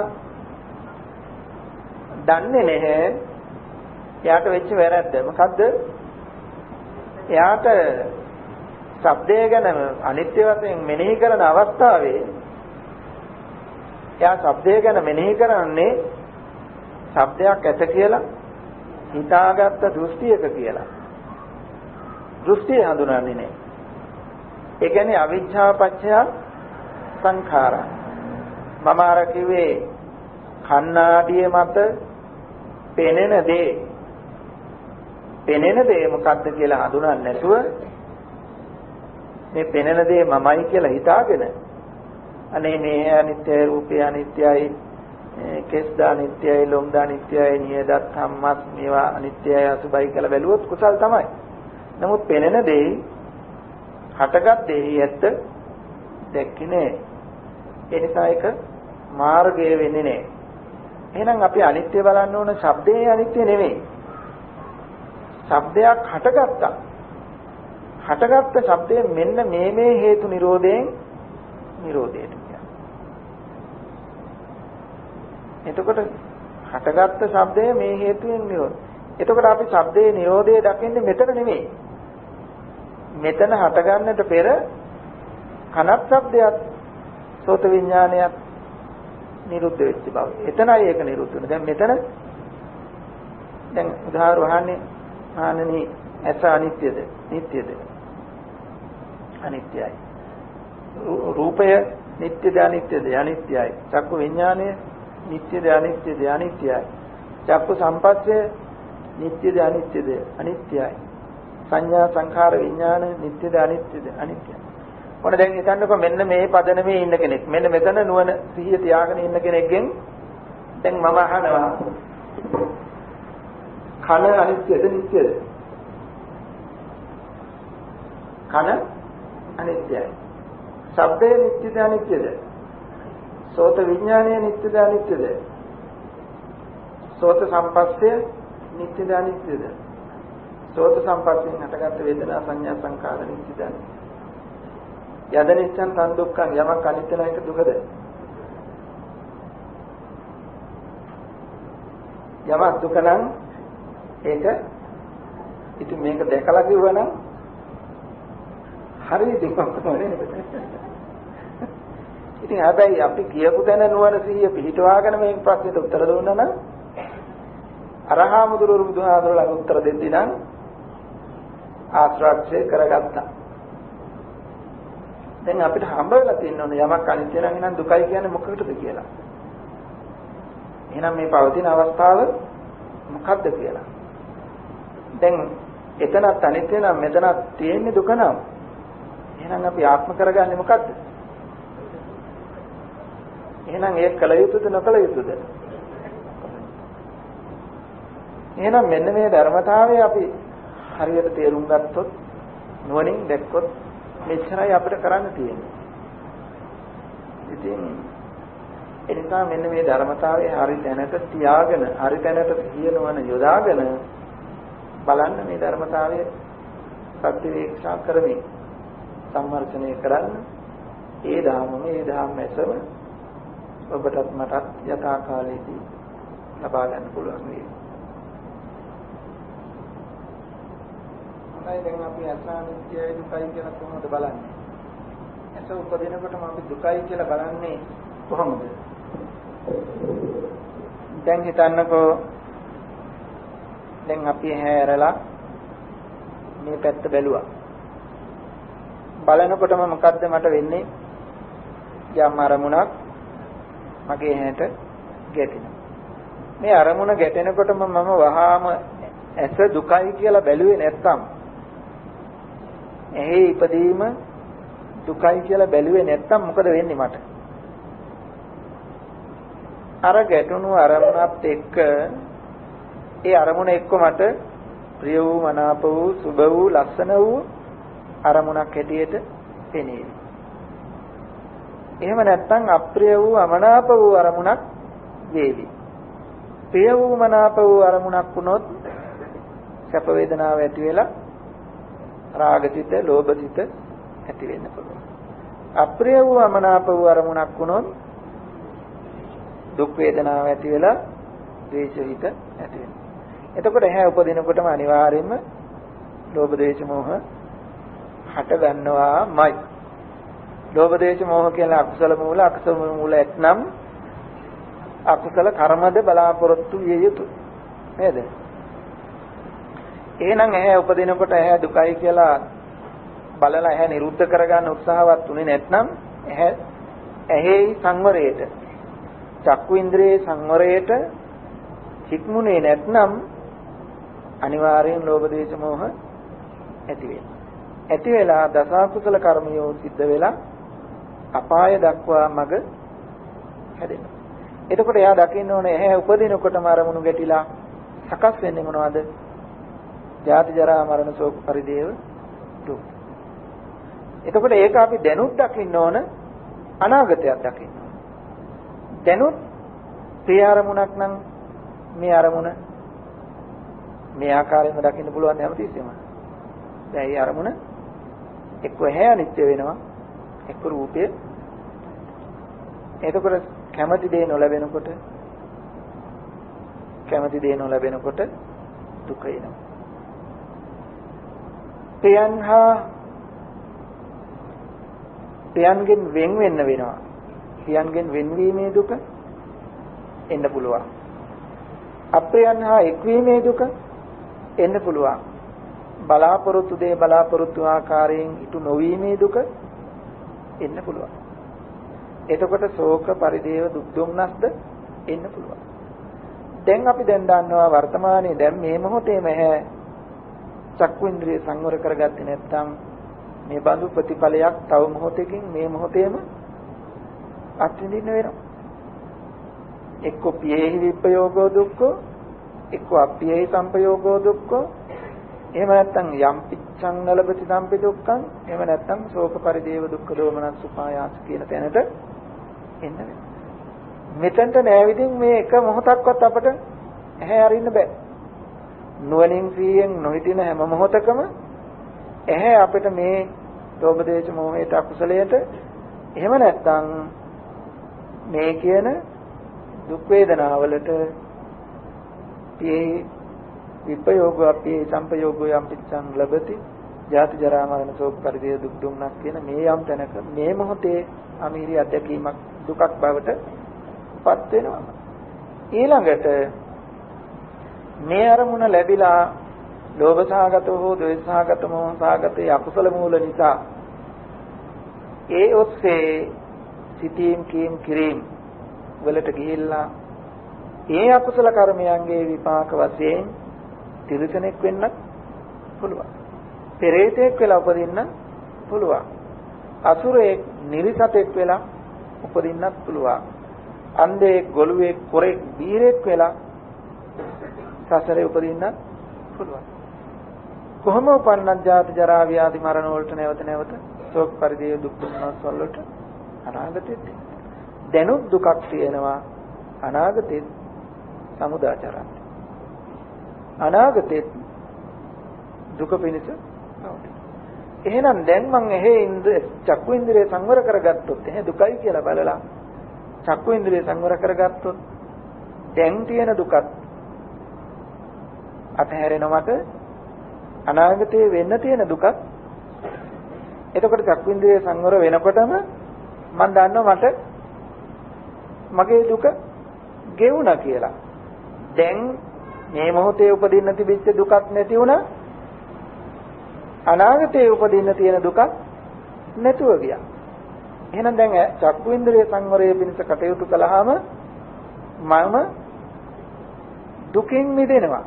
දන්නේ නැහැ එයාට වෙච්ච වැරද්ද මොකද්ද? එයාට ශබ්දය ගැන අනිත්‍ය වශයෙන් මෙනෙහි කරන අවස්ථාවේ එයා ශබ්දය ගැන මෙනෙහි කරන්නේ ශබ්දයක් ඇත කියලා හිතාගත්ත දෘෂ්ටියක කියලා. දෘෂ්ටිය හඳුනන්නේ නැහැ. ඒ කියන්නේ අවිජ්ජා පත්‍ය සංඛාරා. මම අර කිව්වේ කණ්ණාඩිය මත පෙනෙන දේ පෙනෙන දේ මොකක්ද කියලා හඳුනන්නේ නැතුව මේ පෙනෙන දේ මමයි කියලා හිතාගෙන අනේ මේ අනිත්‍යයි රූපය අනිත්‍යයි කෙස්ද අනිත්‍යයි ලොම්ද අනිත්‍යයි නියදත් සම්මස් මේවා අනිත්‍යයි අසුබයි කියලා බැලුවොත් කුසල් තමයි. නමුත් පෙනෙන දේ හටගත් දේ ඇත්ත දැක්කේ නෑ. ඒ නිසා ඒක මාර්ගය වෙන්නේ නෑ. එහෙනම් අපි අනිත්‍ය බලන්න ඕන ශබ්දේ අනිත්‍ය නෙමෙයි. ශබ්දයක් හටගත්තා. හටගත්ත ශබ්දය මෙන්න මේ මේ හේතු නිරෝධයෙන් නිරෝධයට කියනවා. එතකොට හටගත්ත ශබ්දය මේ හේතුයෙන් නිරෝධ. එතකොට අපි ශබ්දයේ නිරෝධය දකින්නේ මෙතන නෙමෙයි. මෙතන හටගන්නට පෙර කනත් ශබ්දයක් සෝත විඥානයක් නිරුද්ධ වෙච්ච බව. එතනයි ඒක නිරුද්ධ වෙන්නේ. දැන් මෙතන දැන් උදාහරණ වහන්නේ ආනනි ඇස අනිත්‍යද? නිට්ටයද? අනිත්‍යයි. රූපය නිට්ටයද අනිත්‍යද? අනිත්‍යයි. චක්කු විඥානය නිට්ටයද අනිත්‍යද? අනිත්‍යයි. චක්කු සම්පස්සය නිට්ටයද අනිත්‍යද? අනිත්‍යයි. සංඥා සංඛාර විඥාන නිට්ටයද අනිත්‍යද? අනිත්‍යයි. මොන දැන් හිතන්නකො මෙන්න මේ පදනමේ ඉන්න කෙනෙක්. මෙන්න මෙතන නුවණ සිහිය තියාගෙන ඉන්න කෙනෙක්ගෙන් දැන් මම අහනවා කන අනිත්‍යද නිට්ටයද? කන අනිත්‍යයි. ශබ්දය නිට්ටයද අනිත්‍යද? සෝත විඥානය නිට්ටයද අනිත්‍යද? සෝත සම්පස්සය නිට්ටයද අනිත්‍යද? සෝත සම්පස්සයෙන් හටගත් වේදනා සංඥා සංකාර නිට්ටයද අනිත්‍යද? යද නිච්ඡන් තන් දුක්ඛං යමක් අනිත්‍ය නැක දුකද? යමක් දුක නම් ඒක ඉතින් මේක දැකලා කිව්වනම් හරි දෙකක් තමයි නේද? ඉතින් හැබැයි අපි කියපු තැන නුවණ සිහිය පිහිටවාගෙන මේ ප්‍රශ්නෙට උත්තර දුන්නා නම් අරහා මුදුරු බුදුහාමුදුරුවෝ උත්තර දෙද්දී නම් ආශ්‍රාක්ෂය කරගත්තා. දැන් අපිට හම්බ වෙලා තියෙන ඕනේ යමක් අනිත්‍ය නම් එහෙනම් දුකයි කියන්නේ මොකකටද කියලා. එහෙනම් මේ පවතින අවස්ථාව මොකක්ද කියලා. දැන් එතනත් අනිත්‍ය නම් මෙතනත් තියෙන්නේ දුක නම් එහෙනම් අපි ආත්ම කරගන්නේ මොකද්ද? එහෙනම් ඒක කල යුතුද නොකල යුතුද? එහෙනම් මෙන්න මේ ධර්මතාවය අපි හරියට තේරුම් ගත්තොත් නුවණින් දැක්කොත් මෙච්චරයි අපිට කරන්න තියෙන්නේ. ඉතින් එනිසා මෙන්න මේ ධර්මතාවයේ හරි තැනක තියාගෙන හරි තැනට සිහිනවන යොදාගෙන බලන්න මේ ධර්මතාවය ප්‍රතිවේක්ෂා කරමින් සම්මර්ෂණය කරන්න. ඒ ධර්ම මේ ධර්ම ඇසම ඔබටත් මටත් යථා කාලයේදී ලබා ගන්න පුළුවන් වෙයි. දැන් අපි අසානිත්‍යයි දුකයි කියලා කොහොමද බලන්නේ? ඇස උපදිනකොටම අපි දුකයි කියලා බලන්නේ කොහොමද? දැන් හිතන්නකෝ දැන් අපි හැරලා මේ පැත්ත බැලුවා. බලනකොටම මොකද්ද මට වෙන්නේ? යම් අරමුණක් මගේ ඇහැට ගැටෙනවා. මේ අරමුණ ගැටෙනකොටම මම වහාම ඇස දුකයි කියලා බැලුවේ නැත්තම් එහි ඉපදීම දුකයි කියලා බැලුවේ නැත්තම් මොකද වෙන්නේ මට? අර ගැටුණු අරමුණත් එක්ක ඒ අරමුණ එක්ක මට ප්‍රිය වූ මනාප වූ සුභ වූ ලස්සන වූ අරමුණක් හැටියට පෙනේ. එහෙම නැත්තම් අප්‍රිය වූ අමනාප වූ අරමුණක් වේවි. ප්‍රිය වූ මනාප වූ අරමුණක් වුණොත් සැප වේදනාව ඇති වෙලා රාගසිත, ලෝභසිත ඇති වෙන්න පුළුවන්. අප්‍රිය වූ අමනාප වූ අරමුණක් වුණොත් දුක් වේදනාව ඇති වෙලා ද්වේෂහිත ඇති වෙනවා. එතකොට එහැ උපදිනකොටම අනිවාර්යයෙන්ම ලෝභ ද්වේෂ මෝහ හට ගන්නවාමයි. ලෝභ ද්වේෂ මෝහ කියලා අකුසල මූල අකුසල මූල එක්නම් අකුසල කර්මද බලාපොරොත්තු විය යුතුයි. නේද? එහෙනම් ඇහැ උපදිනකොට ඇහැ දුකයි කියලා බලලා ඇහැ නිරුද්ධ කරගන්න උත්සාහවත් උනේ නැත්නම් ඇහැ ඇහි සංවරයට චක්කු ඉන්ද්‍රියේ සංවරයට හික්මුනේ නැත්නම් අනිවාර්යෙන් ලෝභ දේශ මොහ ඇති වෙනවා. ඇති වෙලා දසකුසල කර්මයෝ සිද්ධ වෙලා අපාය දක්වා මඟ හැදෙනවා. එතකොට එයා දකින්න ඕනේ ඇහැ උපදිනකොටම අරමුණු ගැටිලා සකස් වෙන්නේ මොනවද? ජාති ජරා මරණ ශෝක පරිදේව දුක්. එතකොට ඒක අපි දැනුත් දකින්න ඕන අනාගතයක් දකින්න ඕන. දැනුත් ප්‍රිය අරමුණක් නම් මේ අරමුණ මේ ආකාරයෙන්ම දකින්න පුළුවන් හැමතිස්සෙම. දැන් මේ අරමුණ එක්ක ඇහැ අනිත්‍ය වෙනවා එක්ක රූපය. එතකොට කැමැති දේ නොලැබෙනකොට කැමැති දේ නොලැබෙනකොට දුක එනවා. ප්‍රියන්හා ප්‍රියන්ගෙන් වෙන් වෙන්න වෙනවා. ප්‍රියන්ගෙන් වෙන්වීමේ දුක එන්න පුළුවන්. අප්‍රියන්හා එක්වීමේ දුක එන්න පුළුවන්. බලාපොරොත්තු දේ බලාපොරොත්තු ආකාරයෙන් ඉටු නොවීමේ දුක එන්න පුළුවන්. එතකොට ශෝක පරිදේව දුක් දුම්නස්ද එන්න පුළුවන්. දැන් අපි දැන් දන්නවා වර්තමානයේ දැන් මේ මොහොතේම හැ චක්කු ඉන්ද්‍රිය සංවර කරගත්තේ නැත්නම් මේ බඳු ප්‍රතිඵලයක් තව මොහොතකින් මේ මොහොතේම අත්විඳින්න වෙනවා. එක්ක පියේහි විප්පයෝගෝ දුක්ඛෝ එක්ක අප්පියේහි සංපයෝගෝ දුක්ඛෝ එහෙම නැත්නම් යම් පිච්ඡං නලපති සම්පි දුක්ඛං එහෙම නැත්නම් ශෝක පරිදේව දුක්ඛ දෝමනස් උපායාස කියන තැනට එන්න වෙනවා. මෙතනට නෑවිදින් මේ එක මොහොතක්වත් අපට ඇහැ අරින්න බෑ. නුවණින් සීයෙන් නොහිටින හැම මොහොතකම ඇහැ අපිට මේ ලෝභ දේශ මොහයට අකුසලයට එහෙම නැත්නම් මේ කියන දුක් වේදනාවලට පියේ විපයෝග අපේ සංපයෝග යම් පිච්ඡං ලැබති ජාති ජරා මරණ ශෝක පරිදේ දුක් දුම්නස් කියන මේ යම් තැනක මේ මොහොතේ අමීරි අධ්‍යක්ීමක් දුකක් බවට පත් වෙනවා. ඊළඟට මේ අරමුණ ලැබිලා ලෝභ සහගත හෝ ද්වේෂ සහගත මොහ සහගත අකුසල මූල නිසා ඒ ඔස්සේ සිතීම් කීම් කිරීම වලට ගිහිල්ලා ඒ අකුසල කර්මයන්ගේ විපාක වශයෙන් තිරිසනෙක් වෙන්නත් පුළුවන්. පෙරේතෙක් වෙලා උපදින්න පුළුවන්. අසුරෙක් නිරිසතෙක් වෙලා උපදින්නත් පුළුවන්. අන්ධෙක් ගොළුෙක් කොරෙක් බීරෙක් වෙලා සසරේ උපදින්නත් පුළුවන්. කොහොම උපන්නත් ජාති ජරා ව්‍යාධි මරණ වලට නැවත නැවත ශෝක පරිදේ දුක් දුන්නස් වලට අනාගතෙත් දැනුත් දුකක් තියෙනවා. අනාගතෙත් සමුදාචරණ. අනාගතෙත් දුක පිණිස පවතී. එහෙනම් දැන් මං එහේ ඉඳ චක්කු ඉන්ද්‍රිය සංවර කරගත්තොත් එහේ දුකයි කියලා බලලා චක්කු ඉන්ද්‍රිය සංවර කරගත්තොත් දැන් තියෙන දුකත් අතහැරෙනවට අනාගතේ වෙන්න තියෙන දුකත් එතකොට චක්කු ඉන්ද්‍රිය සංවර වෙනකොටම මම දන්නවා මට මගේ දුක ගෙවුණා කියලා. දැන් මේ මොහොතේ උපදින්න තිබිච්ච දුකක් නැති වුණා. අනාගතේ උපදින්න තියෙන දුකක් නැතුව ගියා. එහෙනම් දැන් චක්කු ඉන්ද්‍රිය සංවරය පිණිස කටයුතු කළාම මම දුකින් මිදෙනවා.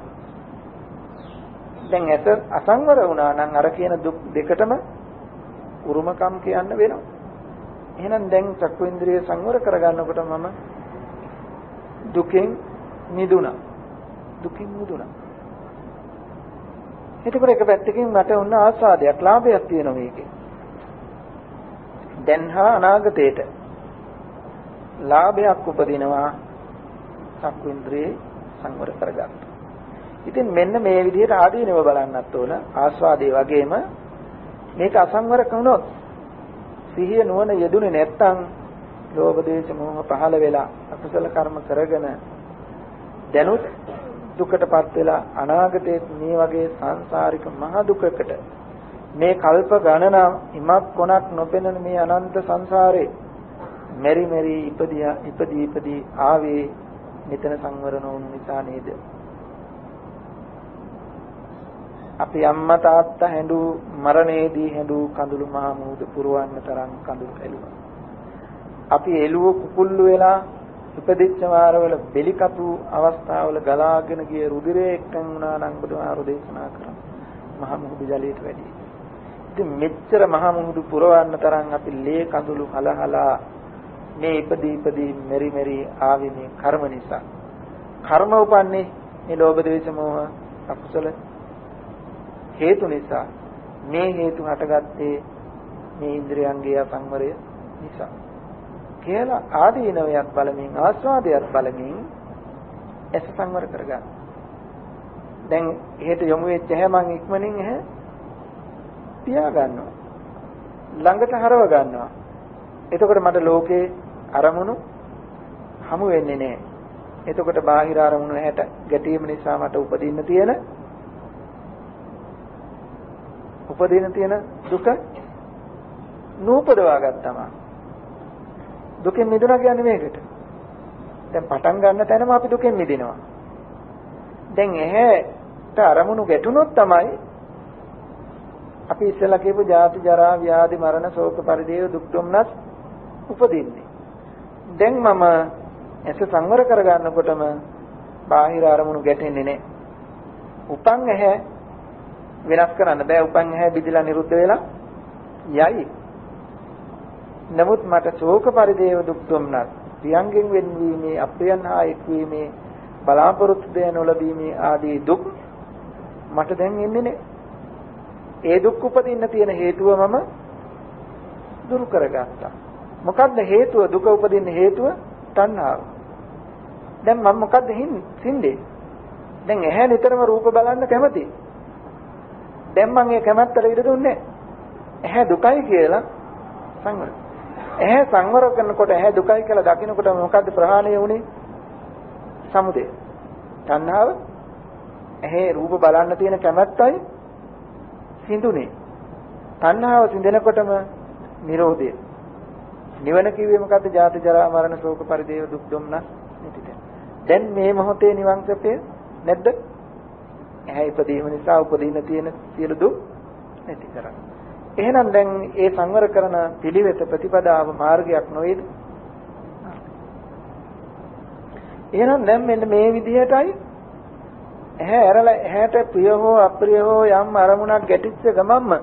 දැන් ඇස අසංවර වුණා නම් අර කියන දුක් දෙකටම උරුමකම් කියන්න වෙනවා. එහෙනම් දැන් චක්කු ඉන්ද්‍රිය සංවර කරගන්නකොට මම දුකින් මිදුණා. දුකින් මිදුණා. එතකොට එක පැත්තකින් මට උන්න ආස්වාදයක් ලාභයක් තියෙනවා මේකේ. දැන් හා අනාගතේට ලාභයක් උපදිනවා චක්කු ඉන්ද්‍රිය සංවර කරගන්න. ඉතින් මෙන්න මේ විදිහට ආදීනව බලන්නත් ඕන. ආස්වාදයේ වගේම මේක අසංවර කවුනොත් සිහිය නුවණ යෙදුනේ නැත්තම් ලෝභ දේශ මොහ පහළ වෙලා අකුසල කර්ම කරගෙන දැනුත් දුකටපත් වෙලා අනාගතයේ මේ වගේ සංසාරික මහ දුකකට මේ කල්ප ගණන ඉමක් කොනක් නොපෙනෙන මේ අනන්ත සංසාරේ මෙරි මෙරි ඉපදියා ඉපදී ඉපදී ආවේ මෙතන සංවර නොවුණු නිසා නේද? අපි අම්මා තාත්තා හැඬු මරණයේදී හැඬු කඳුළු මහ මුහුද පුරවන්න තරම් කඳුළු ඇලුවා. අපි එළුව කුකුල්ලු වෙලා ඉපදිච්ච වාරවල බෙලි කපු අවස්ථාවල ගලාගෙන ගිය රුධිරයේ එක්කන් වුණා නම් බුදුහාරු දේශනා කරා මහා මුහුදු ජලයට වැඩි. ඉතින් මෙච්චර මහා මුහුදු පුරවන්න තරම් අපි ලේ කඳුළු හලහලා මේ ඉපදී ඉපදී මෙරි මෙරි ආවේ මේ කර්ම නිසා. කර්ම උපන්නේ මේ ලෝභ ද්වේෂ මෝහ අකුසල හේතු නිසා. මේ හේතු හටගත්තේ මේ ඉන්ද්‍රියන්ගේ අසංවරය නිසා. කියලා ආදීනවයත් බලමින් ආස්වාදයක් බලමින් ඇස සංවර කරගන්න. දැන් එහෙට යොමු වෙච්ච හැමං ඉක්මනින් එහ පියා ගන්නවා. ළඟට හරව ගන්නවා. එතකොට මට ලෝකේ අරමුණු හමු වෙන්නේ නැහැ. එතකොට බාහිර අරමුණු හැට ගැටීම නිසා මට උපදින්න තියෙන උපදින්න තියෙන දුක නූපදවා ගත්තම දුකෙන් මිදුණා කියන්නේ මේකට. දැන් පටන් ගන්න තැනම අපි දුකෙන් මිදිනවා. දැන් එහෙට අරමුණු ගැටුනොත් තමයි අපි ඉස්සෙල්ලා කියපු ජාති ජරා ව්‍යාධි මරණ ශෝක පරිදේව දුක් දුම්නස් උපදින්නේ. දැන් මම ඇස සංවර කරගන්නකොටම බාහිර අරමුණු ගැටෙන්නේ නැහැ. උපන් ඇහැ වෙනස් කරන්න බෑ. උපන් ඇහැ බිඳලා නිරුද්ධ වෙලා යයි. නමුත් මට ශෝක පරිදේව දුක් දුම්නස් ප්‍රියංගෙන් වෙන්වීමේ අප්‍රියන් හා එක්වීමේ බලාපොරොත්තු දෙය නොලැබීමේ ආදී දුක් මට දැන් එන්නේ නැහැ. ඒ දුක් උපදින්න තියෙන හේතුව මම දුරු කරගත්තා. මොකද්ද හේතුව? දුක උපදින්න හේතුව තණ්හාව. දැන් මම මොකද්ද හින්දේ? දැන් ඇහැ නිතරම රූප බලන්න කැමති. දැන් මම ඒ කැමැත්තට ඉඩ දුන්නේ නැහැ. ඇහැ දුකයි කියලා සංවර. ඇහැ සංවර කරනකොට ඇහැ දුකයි කියලා දකිනකොට මොකද්ද ප්‍රහාණය වුනේ? සමුදය. තණ්හාව ඇහැ රූප බලන්න තියෙන කැමැත්තයි සිඳුනේ. තණ්හාව සිඳෙනකොටම නිරෝධය. නිවන කිව්වේ මොකද්ද? ජාති ජරා මරණ ශෝක පරිදේව දුක් දුම්නස් නිතිද. දැන් මේ මොහොතේ නිවන් සපේ නැද්ද? ඇහැ ඉපදීම නිසා උපදින්න තියෙන සියලු දුක් නැති කරගන්න. එහෙනම් දැන් ඒ සංවර කරන පිළිවෙත ප්‍රතිපදාව මාර්ගයක් නොවේද? එහෙනම් දැන් මෙන්න මේ විදිහටයි ඇහැ ඇරලා ඇහැට ප්‍රිය හෝ අප්‍රිය හෝ යම් අරමුණක් ගැටිච්ච ගමන්ම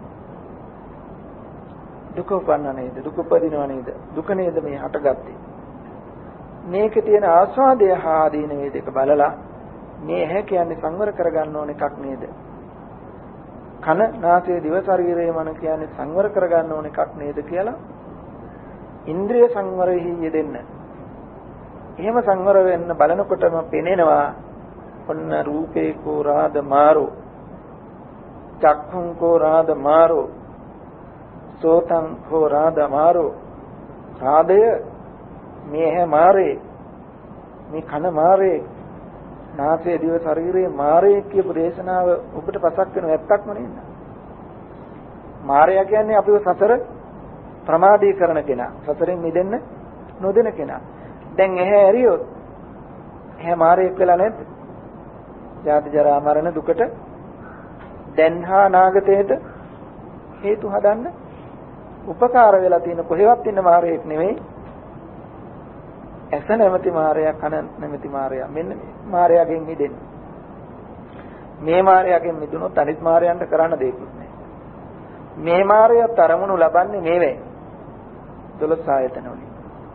දුක උපන්න නේද? දුක උපදිනව නේද? දුක නේද මේ හටගත්තේ? මේකේ තියෙන ආස්වාදය හා ආදීන වේදක බලලා මේ ඇහැ කියන්නේ සංවර කරගන්න ඕන එකක් නේද? කන, නාසය, දිව, ශරීරය මන කියන්නේ සංවර කරගන්න ඕන එකක් නේද කියලා ඉන්ද්‍රිය සංවරෙහි යෙදෙන්න. එහෙම සංවර වෙන්න බලනකොටම පෙනෙනවා ඔන්න රූපේ කෝ රාද මාරෝ, චක්ඛුං කෝ රාද මාරෝ, සෝතං කෝ රාද මාරෝ. රාදය මේ ඇහැ මාරේ, මේ කන මාරේ, නාසය, දිව, ශරීරයේ මාරේ කියපු දේශනාව ඔබට පසක් වෙන ඇත්තක්ම නේද? මාරයා කියන්නේ අපිව සසර ප්‍රමාදී කරන කෙනා, සසරෙන් මිදෙන්න නොදෙන කෙනා. දැන් ඇහැ ඇරියොත් ඇහැ මාරේක් වෙලා නැද්ද? ජාති ජරා මරණ දුකට දැන් හා නාගතයට හේතු හදන්න උපකාර වෙලා තියෙන කොහෙවත් ඉන්න මාරයෙක් නෙවෙයි. ඇස නැමැති මාරයා, කන නැමැති මාරයා. මෙන්න මේ මාරයාගෙන් මිදෙන්න. මේ මාරයාගෙන් මිදුණොත් අනිත් මාරයන්ට කරන්න දෙයක් නැහැ. මේ මාරයා තරමුණු ලබන්නේ මේවේ. දොළොස් ආයතන වලින්.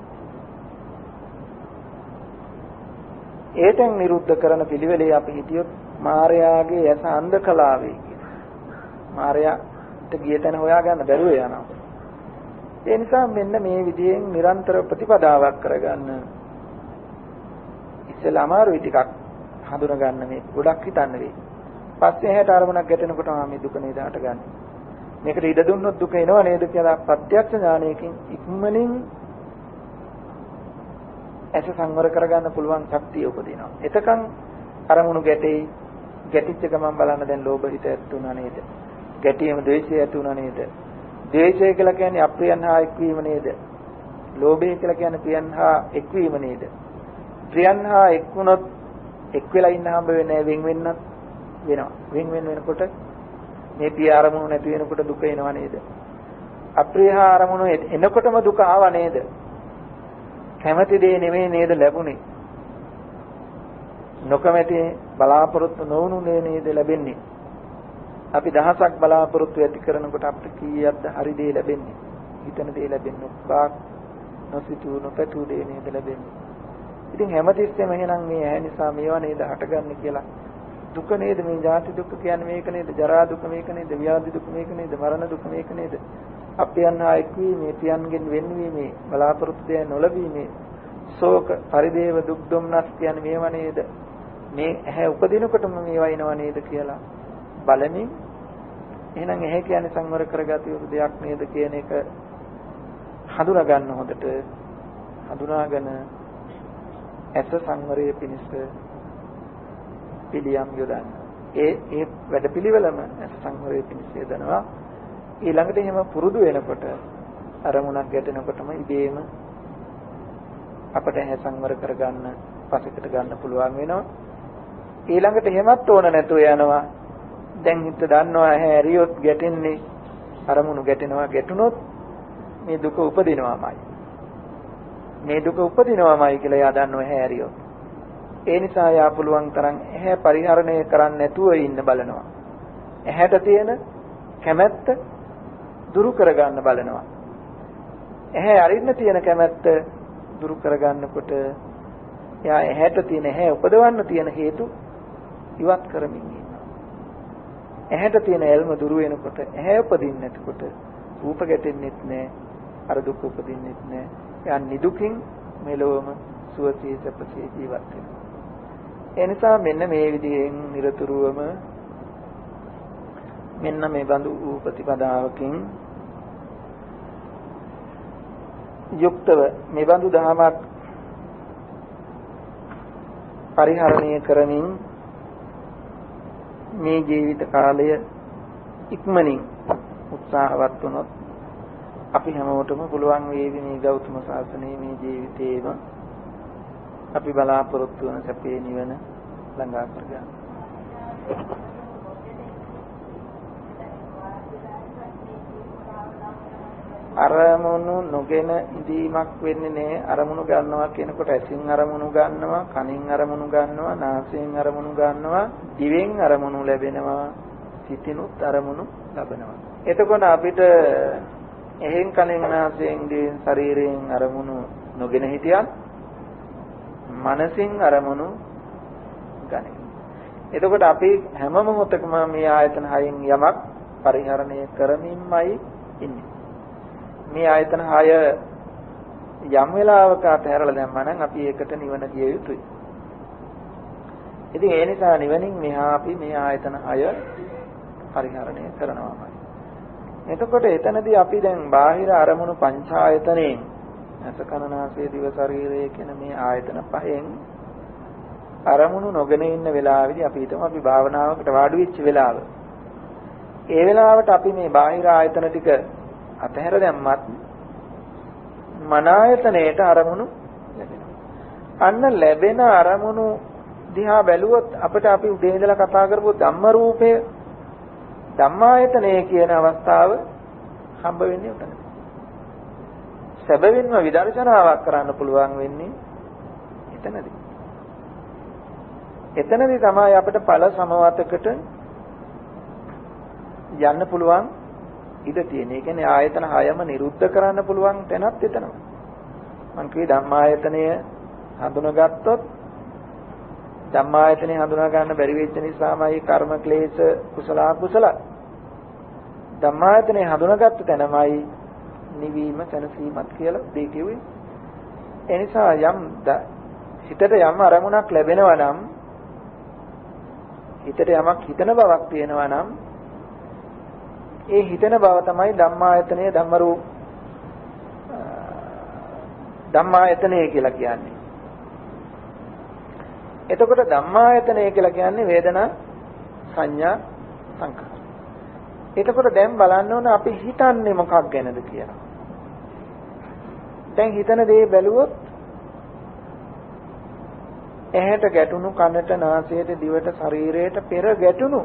ඒතෙන් නිරුද්ධ කරන පිළිවෙලේ අපි හිටියොත් මාරයාගේ ඇස අන්ධ කලාවේ කියන. මාරයාට ගිය තැන හොයාගන්න බැරුව යනවා. ඒ නිසා මෙන්න මේ විදිහෙන් නිරන්තර ප්‍රතිපදාවක් කරගන්න ඉස්සෙල්ලා අමාරුයි ටිකක් හඳුනා ගන්න මේ ගොඩක් හිතන්න වෙයි. පස්සේ හැට අරමුණක් ගැටෙනකොට මේ දුක නේද හටගන්නේ. මේකට ඉඩ දුන්නොත් දුක එනව නේද කියලා ප්‍රත්‍යක්ෂ ඥානයකින් ඉක්මනින් ඇස සංවර කරගන්න පුළුවන් ශක්තිය උපදිනවා. එතකන් අරමුණු ගැටෙයි. ගැටිච්ච ගමන් බලන්න දැන් ලෝභ හිත ඇති වුණා නේද? ගැටීම ද්වේෂය ඇති වුණා නේද? ද්වේෂය කියලා කියන්නේ අප්‍රියන් හා එක්වීම නේද? ලෝභය කියලා කියන්නේ ප්‍රියන් හා එක්වීම නේද? ප්‍රියන් හා එක්ුණොත් එක් වෙලා ඉන්න හම්බ වෙන්නේ වෙන් වෙන්නත් වෙනවා. වෙන් වෙන වෙනකොට මේ පිය අරමුණු නැති වෙනකොට දුක එනවා නේද? අප්‍රිය හා අරමුණු එනකොටම දුක ආවා නේද? කැමති දේ නෙමෙයි නේද ලැබුණේ. නොකමැති බලාපොරොත්තු නොවුණු දේ නේද ලැබෙන්නේ. අපි දහසක් බලාපොරොත්තු ඇති කරනකොට අපිට කීයක්ද හරි දේ ලැබෙන්නේ. හිතන දේ ලැබෙන්නේ කාක් නොසිතූ නොපැතූ දේ නේද ලැබෙන්නේ. ඉතින් හැමතිස්සෙම එහෙනම් මේ ඇහැ නිසා මේවා නේද හටගන්නේ කියලා. දුක නේද මේ ජාති දුක කියන්නේ මේක නේද, ජරා දුක මේක නේද, ව්‍යාධි දුක මේක නේද, මරණ දුක මේක නේද, අපයන් හා එක්වීමේ, පියන්ගෙන් වෙන්වීමේ, බලාපොරොත්තු දේ නොලැබීමේ, ශෝක පරිදේව දුක් දුම්නස් කියන්නේ මේවා නේද, මේ ඇහැ උපදිනකොටම මේවා එනවා නේද කියලා බලමින් එහෙනම් ඇහැ කියන්නේ සංවර කරගත යුතු දෙයක් නේද කියන එක හඳුනා ගන්න හොඳට හඳුනාගෙන ඇස සංවරයේ පිණිස පිළියම් යොදන්න. ඒ ඒ වැඩපිළිවෙලම ඇස සංවරයේ පිණිස යොදනවා. ඊළඟට එහෙම පුරුදු වෙනකොට අරමුණක් ගැටෙනකොටම ඉබේම අපට ඇහැ සංවර කරගන්න පසෙකට ගන්න පුළුවන් වෙනවා. ඊළඟට එහෙමත් ඕන නැතුව යනවා. දැන් හිත දන්නවා ඇහැ ඇරියොත් ගැටෙන්නේ, අරමුණු ගැටෙනවා, ගැටුනොත් මේ දුක උපදිනවාමයි. මේ දුක උපදිනවාමයි කියලා එයා දන්නවා ඇහැ ඇරියොත්. ඒ නිසා යා පුළුවන් තරම් ඇහැ පරිහරණය කරන්න නැතුව ඉන්න බලනවා. ඇහැට තියෙන කැමැත්ත දුරු කරගන්න බලනවා. ඇහැ අරින්න තියෙන කැමැත්ත දුරු කරගන්නකොට එයා ඇහැට තියෙන ඇහැ උපදවන්න තියෙන හේතු ඉවත් කරමින් ඉන්නවා. ඇහැට තියෙන ඇල්ම දුරු වෙනකොට ඇහැ උපදින්නේ නැතිකොට රූප ගැටෙන්නෙත් නැහැ, අර දුක උපදින්නෙත් නැහැ. එයා නිදුකින් මෙලොවම සුවසේ සැපසේ ජීවත් වෙනවා. ඒ නිසා මෙන්න මේ විදිහෙන් නිරතුරුවම මෙන්න මේ බඳු වූ ප්‍රතිපදාවකින් යුක්තව මේ බඳු දහමක් පරිහරණය කරමින් මේ ජීවිත කාලය ඉක්මනින් උත්සාහවත් වුණොත් අපි හැමෝටම පුළුවන් වේවි මේ ගෞතම සාසනයේ මේ ජීවිතේම අපි බලාපොරොත්තු වන සැපේ නිවන ළඟා කරගන්න. අරමුණු නොගෙන ඉඳීමක් වෙන්නේ නැහැ. අරමුණු ගන්නවා කියනකොට ඇසින් අරමුණු ගන්නවා, කනින් අරමුණු ගන්නවා, නාසයෙන් අරමුණු ගන්නවා, දිවෙන් අරමුණු ලැබෙනවා, සිතිනුත් අරමුණු ලබනවා. එතකොට අපිට එහෙන් කනින් නාසයෙන් දිවෙන් ශරීරයෙන් අරමුණු නොගෙන හිටියත් මනසින් අරමුණු ගනිමු. එතකොට අපි හැම මොහොතකම මේ ආයතන හයෙන් යමක් පරිහරණය කරමින්මයි ඉන්නේ. මේ ආයතන හය යම් වෙලාවක අතහැරලා දැම්මා නම් අපි ඒකට නිවන ගිය යුතුයි. ඉතින් ඒ නිසා නිවනින් මෙහා අපි මේ ආයතන හය පරිහරණය කරනවාමයි. එතකොට එතනදී අපි දැන් බාහිර අරමුණු පංචායතනෙන් අස කන නාසය දිව ශරීරය කියන මේ ආයතන පහෙන් අරමුණු නොගෙන ඉන්න වෙලාවෙදී අපි හිතමු අපි භාවනාවකට වාඩි වෙච්ච වෙලාව. ඒ වෙලාවට අපි මේ බාහිර ආයතන ටික අතහැර දැම්මත් මන ආයතනයේට අරමුණු ලැබෙනවා. අන්න ලැබෙන අරමුණු දිහා බැලුවොත් අපිට අපි උදේ ඉඳලා කතා කරපු ධම්ම රූපය ධම්මායතනය කියන අවස්ථාව හම්බ වෙන්නේ උතන. සැබවින්ම විදර්ශනාවක් කරන්න පුළුවන් වෙන්නේ එතනදී. එතනදී තමයි අපිට ඵල සමවතකට යන්න පුළුවන් ඉඩ තියෙන. ඒ කියන්නේ ආයතන හයම නිරුද්ධ කරන්න පුළුවන් තැනත් එතනම. මං කියේ ධම්මායතනය හඳුනාගත්තොත් ධම්මායතනය හඳුනා ගන්න බැරි වෙච්ච නිසාමයි කර්ම ක්ලේශ කුසල අකුසල. ධම්මායතනය හඳුනාගත්ත තැනමයි නිවීම සැනසීමත් කියලා දෙය කිව්වේ. ඒ නිසා යම් හිතට යම් අරමුණක් ලැබෙනවා නම් හිතට යමක් හිතන බවක් තියෙනවා නම් ඒ හිතන බව තමයි ධම්මායතනය ධම්මරූප ධම්මායතනය කියලා කියන්නේ. එතකොට ධම්මායතනය කියලා කියන්නේ වේදනා සංඥා සංඛාර. එතකොට දැන් බලන්න ඕන අපි හිතන්නේ මොකක් ගැනද කියලා. දැන් හිතන දේ බැලුවොත් ඇහැට ගැටුණු කනට නාසයට දිවට ශරීරයට පෙර ගැටුණු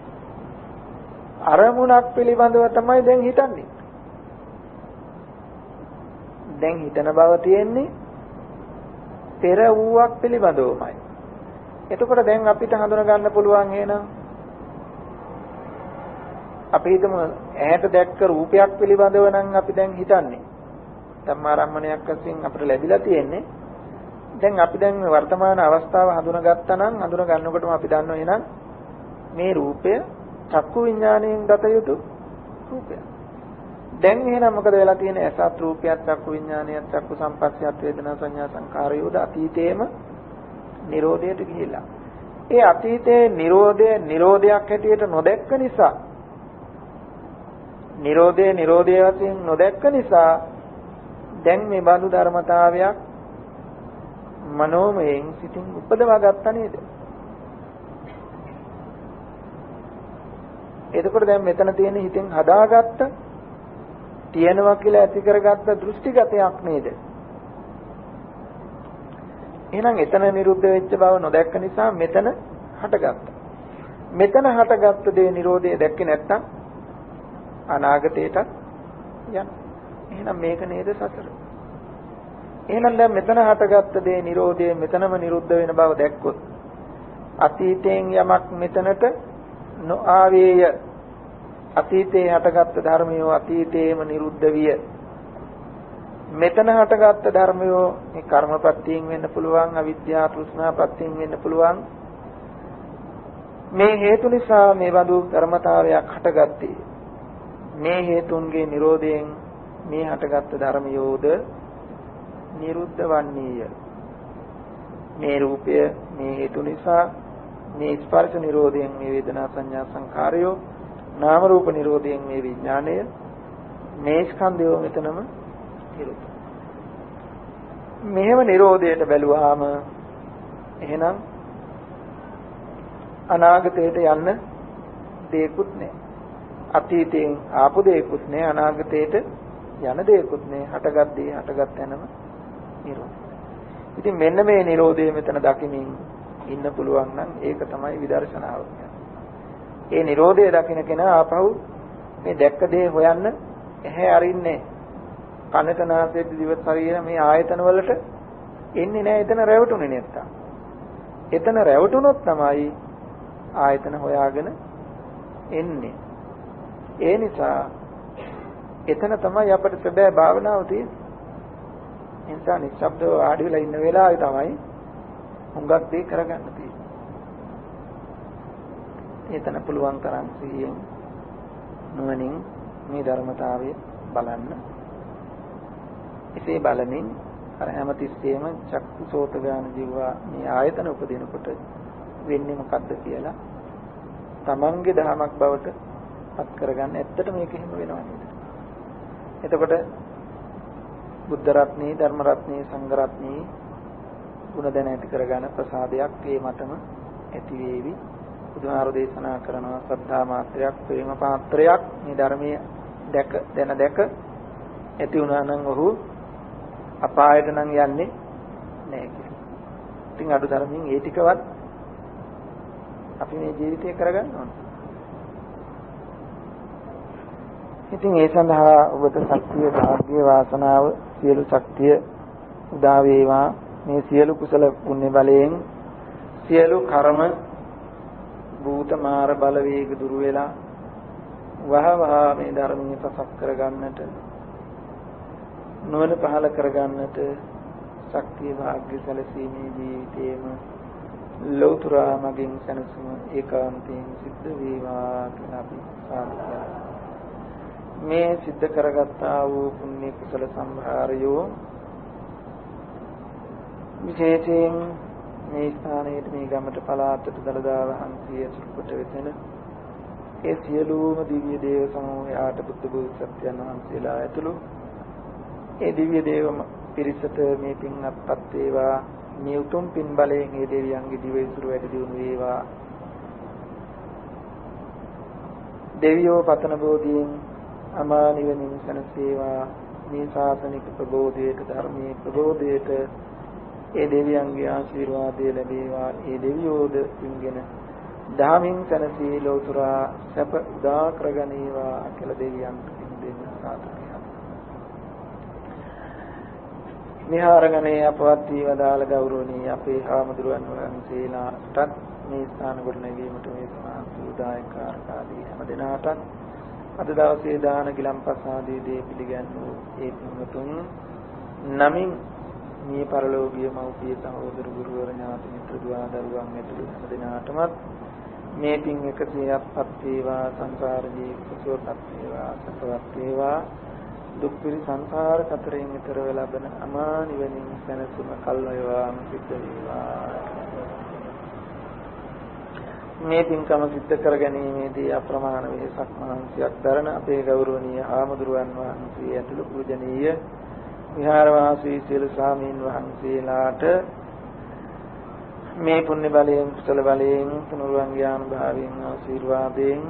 අරමුණක් පිළිබඳව තමයි දැන් හිතන්නේ. දැන් හිතන බව තියෙන්නේ පෙර වූවක් පිළිබඳවමයි. එතකොට දැන් අපිට හඳුනා ගන්න පුළුවන් එහෙනම් අපි හිතමු ඇහැට දැක්ක රූපයක් පිළිබඳව නම් අපි දැන් හිතන්නේ. ධම්මාරම්මණයක් වශයෙන් අපිට ලැබිලා තියෙන්නේ. දැන් අපි දැන් වර්තමාන අවස්ථාව හඳුනාගත්තා නම් හඳුනා ගන්නකොටම අපි දන්නවා එහෙනම් මේ රූපය චක්කු විඥාණයෙන් ගත යුතු රූපයක්. දැන් එහෙනම් මොකද වෙලා තියෙන්නේ? අසත් රූපයක් චක්කු විඥානයක් චක්කු සංපස්සයත් වේදනා සංඥා සංකාරයෝද අතීතේම නිරෝධයට ගිහිලා. ඒ අතීතයේ නිරෝධය නිරෝධයක් හැටියට නොදැක්ක නිසා නිරෝධය නිරෝධය වශයෙන් නොදැක්ක නිසා දැන් මේ බඳු ධර්මතාවයක් මනෝමයෙන් සිතින් උපදවා ගත්තා නේද? එතකොට දැන් මෙතන තියෙන හිතෙන් හදාගත්ත තියෙනවා කියලා ඇති කරගත්ත දෘෂ්ටිගතයක් නේද? එහෙනම් එතන නිරුද්ධ වෙච්ච බව නොදැක්ක නිසා මෙතන හටගත්තා. මෙතන හටගත්ත දේ නිරෝධය දැක්කේ නැත්තම් අනාගතයට යන. එහෙනම් මේක නේද සසර? එහෙනම් දැන් මෙතන හටගත්ත දේ නිරෝධය මෙතනම නිරුද්ධ වෙන බව දැක්කොත් අතීතයෙන් යමක් මෙතනට නොආවේය. අතීතයේ හටගත්ත ධර්මයෝ අතීතයේම නිරුද්ධ විය. මෙතන හටගත්ත ධර්මයෝ මේ කර්මපත්‍යයෙන් වෙන්න පුළුවන්, අවිද්‍යාව තෘෂ්ණාපත්‍යයෙන් වෙන්න පුළුවන්. මේ හේතු නිසා මේ බඳු ධර්මතාවයක් හටගත්තේ. මේ හේතුන්ගේ නිරෝධයෙන් මේ හටගත්ත ධර්මයෝද නිරුද්ධ වන්නේය. මේ රූපය මේ හේතු නිසා මේ ස්පර්ශ නිරෝධයෙන් මේ වේදනා සංඥා සංකාරයෝ නාම රූප නිරෝධයෙන් මේ විඥාණය මේ ස්කන්ධයෝ මෙතනම නිරුද්ධ. මෙහෙම නිරෝධයට බැලුවාම එහෙනම් අනාගතයට යන්න දෙයක්වත් නැහැ. අතීතයෙන් ආපු දෙයක්වත් නැහැ. අනාගතයට යන දෙයක්වත් නැහැ. හටගත් දේ හටගත් තැනම නිරෝධ. ඉතින් මෙන්න මේ නිරෝධය මෙතන දකිමින් ඉන්න පුළුවන් නම් ඒක තමයි විදර්ශනාව කියන්නේ. ඒ නිරෝධය දකින්න කෙනා ආපහු මේ දැක්ක දේ හොයන්න එහැ අරින්නේ. කනට නාසයට දිව ශරීර මේ ආයතන වලට එන්නේ නැහැ. එතන රැවටුනේ නැත්තම්. එතන රැවටුනොත් තමයි ආයතන හොයාගෙන එන්නේ. ඒ නිසා එතන තමයි අපිට සැබෑ භාවනාව තියෙන්නේ. එනිසා නිශ්ශබ්දව ආඩි වෙලා ඉන්න වෙලාවේ තමයි හුඟක් දේ කරගන්න තියෙන්නේ. එතන පුළුවන් තරම් සිහියෙන් නුවණින් මේ ධර්මතාවය බලන්න. එසේ බලමින් අර හැමතිස්සෙම චක්කු සෝත ගාන ජීවා මේ ආයතන උපදිනකොට වෙන්නේ මොකද්ද කියලා තමන්ගේ දහමක් බවට පත් කරගන්න. ඇත්තට මේක එහෙම වෙනව නේද? එතකොට බුද්ධ රත්නේ, ධර්ම රත්නේ, සංඝ රත්නේ ගුණ දැන ඇති කරගන්න ප්‍රසාදයක් මේ මතම ඇති වේවි. බුදුහාර දේශනා කරනවා සද්ධා මාත්‍රයක්, ප්‍රේම පාත්‍රයක් මේ ධර්මයේ දැක දැන දැක ඇති වුණා නම් ඔහු අපායට නම් යන්නේ නැහැ කියලා. ඉතින් අඩු ධර්මයෙන් ඒ ටිකවත් අපි මේ ජීවිතේ කරගන්න ඕනේ. ඉතින් ඒ සඳහා ඔබට ශක්තිය, භාග්‍ය, වාසනාව, සියලු ශක්තිය උදා වේවා. මේ සියලු කුසල පුණ්‍ය බලයෙන් සියලු කර්ම භූත මාර බලවේග දුරු වෙලා වහ වහ මේ ධර්මයේ පසක් කරගන්නට, නුවණ පහළ කරගන්නට ශක්තිය, භාග්‍ය සැලසීමේ ජීවිතේම ලෞතර මගින් සනසුම ඒකාන්තයෙන් සිද්ධ වේවා කියලා අපි සාදුනා. මේ සිද්ධ කරගත්තා වූ පුණ්‍ය කුසල සම්භාරයෝ විශේෂයෙන් මේ ස්ථානයේ මේ ගමට පලාතට දලදා වහන්සේ සුපුට වෙතෙන ඒ සියලුම දිව්‍ය දේව සමූහයාට බුද්ධ බෝසත්යන් වහන්සේලා ඇතුළු ඒ දිව්‍ය දේව පිරිසට මේ පින් අත්පත් වේවා. මේ උතුම් පින් බලයෙන් මේ දෙවියන්ගේ දිවයිසුරු වැඩි දියුණු වේවා. දෙවියෝ පතන බෝධියෙන් අමා නිවනින් සනසේවා. මේ ශාසනික ප්‍රබෝධයට, ධර්මයේ ප්‍රබෝධයට ඒ දෙවියන්ගේ ආශිර්වාදය ලැබේවා. ඒ දෙවියෝද පින්ගෙන ධාමින් සනසී ලෝතුරා සැප උදා කරගනීවා කියලා දෙවියන්ට පින් දෙන්න සාදුනා. විහාරගණේ අපවත් වී වදාළ ගෞරවනීය අපේ හාමුදුරුවන් වහන්සේලාටත් මේ ස්ථාන කොට නැගීමට මේ සමාජීදායකාරකාදී හැම දිනාටත් අද දවසේ දාන ගිලම්පස් ආදී දේ පිළිගන්නු ඒ පින්වතුන් නමින් මේ පරලෝකීය මව්පිය සහෝදර ගුරුවර ඥාති මිත්‍ර දුවා දරුවන් ඇතුළු හැම දිනාටමත් මේ පින් එකසියපත් වේවා සංසාර ජීවිත සුවපත් වේවා සතුටක් වේවා දුක් පිරි සංසාර කතරෙන් ඈතර ලැබෙන අමා නිවනින් සැනසීම කල් වේවාම සිද්ධ වේවා. මේ පින්කම සිද්ධ කර ගැනීමේදී අප්‍රමාණ වෙහසක් මහන්සියක් දරන අපේ ගෞරවනීය ආමඳුරුවන් වහන්සේ ඇතුළු පූජනීය විහාරවාසී සියලු ස්වාමීන් වහන්සේලාට මේ පුණ්‍ය බලයෙන් කුසල බලයෙන් තුනුරුවන්ගේ අනුභවයෙන් ආශිර්වාදයෙන්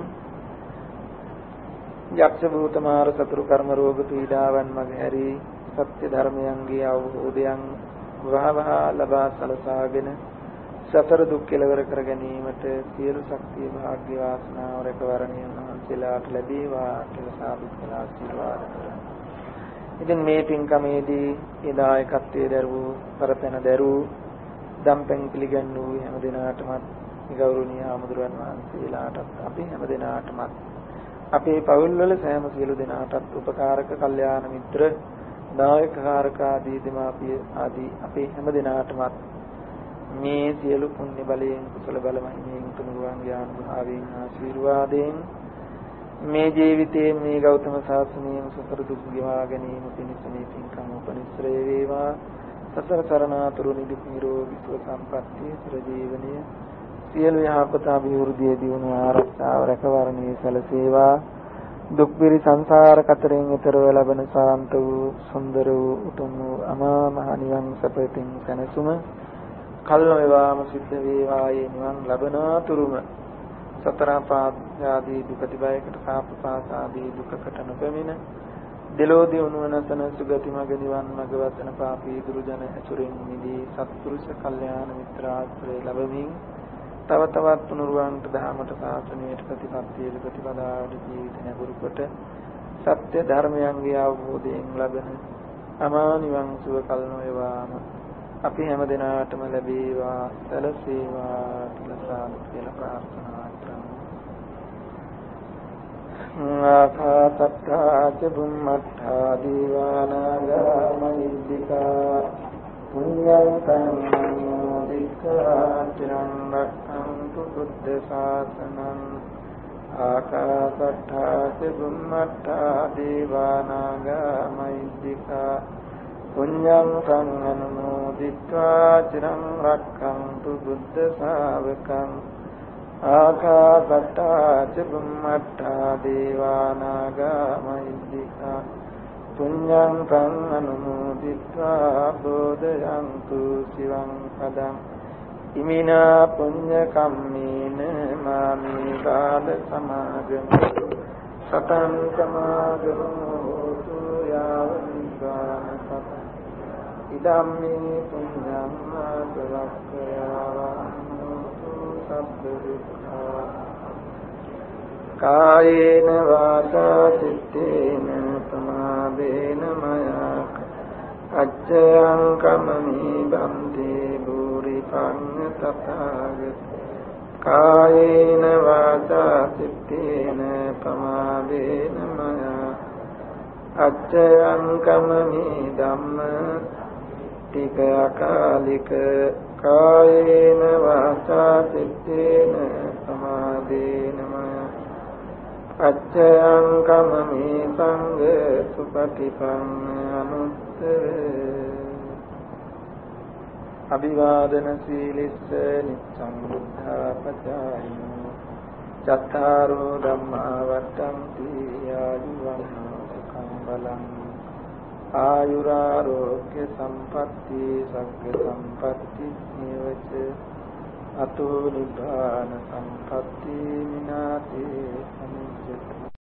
යක්ෂ භූත මාර සතුරු කර්ම රෝග පීඩාවන් මගහැරී සත්‍ය ධර්මයන්ගේ අවබෝධයන් වහවහ ලබා සලසාගෙන සතර දුක් කෙලවර කර ගැනීමට සියලු ශක්තිය භාග්‍ය වාසනාව රැකවරණිය වහන්සේලාට ලැබේවා කියලා සාදු කියලා ආශිර්වාද කරනවා. ඉතින් මේ පින්කමේදී ඒ දායකත්වයේ දරූ පරපැන දරූ දම්පැන් පිළිගන්නු හැම දිනාටමත් ගෞරවනීය ආමඳුරන් වහන්සේලාටත් අපි හැම දිනාටමත් අපේ පවුල්වල සෑම සියලු දෙනාටත් උපකාරක කල්යාණ මිත්‍ර දායකකාරක ආදී දෙමාපිය ආදී අපේ හැම දිනාටමත් මේ සියලු පුණ්‍ය බලයෙන් කුසල බල මහිමයෙන් තුනුරුවන්ගේ අනුභවයෙන් ආශිර්වාදයෙන් මේ ජීවිතයේ මේ ගෞතම සාසනයෙන් සසර දුක් ගෙවා ගැනීම පිණිස මේ පින්කම උපනිශ්‍රේ වේවා. සසර සරණාතුරු නිදුක් නිරෝගී සුව සම්පන්නිය චිර ජීවනය සියලු යහපත අභිවෘද්ධිය දියුණු ආරක්ෂාව රැකවරණයේ සැලසේවා. දුක් පිරි සංසාර කතරෙන් ඈතරව ලබන සාන්ත වූ සුන්දර වූ උතුම් වූ අමා මහ නිවන් සපතින් සැනසුම කල් වේවාම සිද්ධ වේවා. යේ නිවන් ලබනාතුරුම සතර පාදාදී දුකතිබයකට සාපපාස ආදී දුකකට නොපෙමින දෙලෝ දියුණුව නැසන සුගති මග නිවන් මග වතන පාපී දුරුජන ඇසුරින් මිදී සත්පුරුෂ කල්යාණ මිත්‍ර ආශ්‍රය ලැබමින් තව තවත් තුනුරුවන්ට දහමට සාසනයට ප්‍රතිපත්තියට ප්‍රතිපදාවට ජීවිත නැඹුරු කොට සත්‍ය ධර්මයන්ගේ අවබෝධයෙන් ලැබෙන අමා නිවන් සුව කල් නොවේවාම අපි හැම දිනාටම ලැබේවා සැලසේවා කියලා කියලා ප්‍රාර්ථනා කරමු. ආකාසත්තා ච බුම්මත්තා දීවානාගා මහිද්దికා පුඤ්ඤං කම්මං දික්ඛා චිරං රක්ඛන්තු බුද්ධ ශාසනං ආකාසත්තා ච බුම්මත්තා දීවානාගා මහිද්దికා පුඤ්ඤං සංඝනමෝදිत्वा චිරං රක්ඛන්තු බුද්ධ ශාවකං ආකාසට්ටා ච බුම්මට්ටා දේවානාගා මහිද්దికා පුඤ්ඤං සංඝනමෝදිत्वा බෝධයන්තු සිවං පදං ඉමිනා පුඤ්ඤ කම්මේන මාමේ බාල සමාගමු සතං සමාගමෝ හෝතු යාව නිපාන සතං ඉදම්මේ පුඤ්ඤං ආසවක්ඛයාවන්තු සබ්බ දුක්ඛා කායේන වාචා චිත්තේන සමාදේන මයා අච්ඡයං කමමි බන්තේ භූරි පඤ්ඤ තථාගත කායේන වාචා චිත්තේන පමාදේන මයා අච්ඡයං කමමි ධම්ම ටික අකාලික කායේන වාචා චිත්තේන පමාදේන මයා අච්ඡයං කමමි සංඝ සුපටිපන්න අනුත්තර අභිවාදන සීලිස්ස නිච්ඡං බුද්ධාපචායිනෝ චත්තාරෝ ධම්මා වත්තන්ති ආයුවන්නෝ සුඛං බලං ආයුරාෝග්‍ය සම්පatti සග්ග සම්පatti නිවච අතෝ නිබ්බාන සම්පatti විනාතේ සමිජ්ජති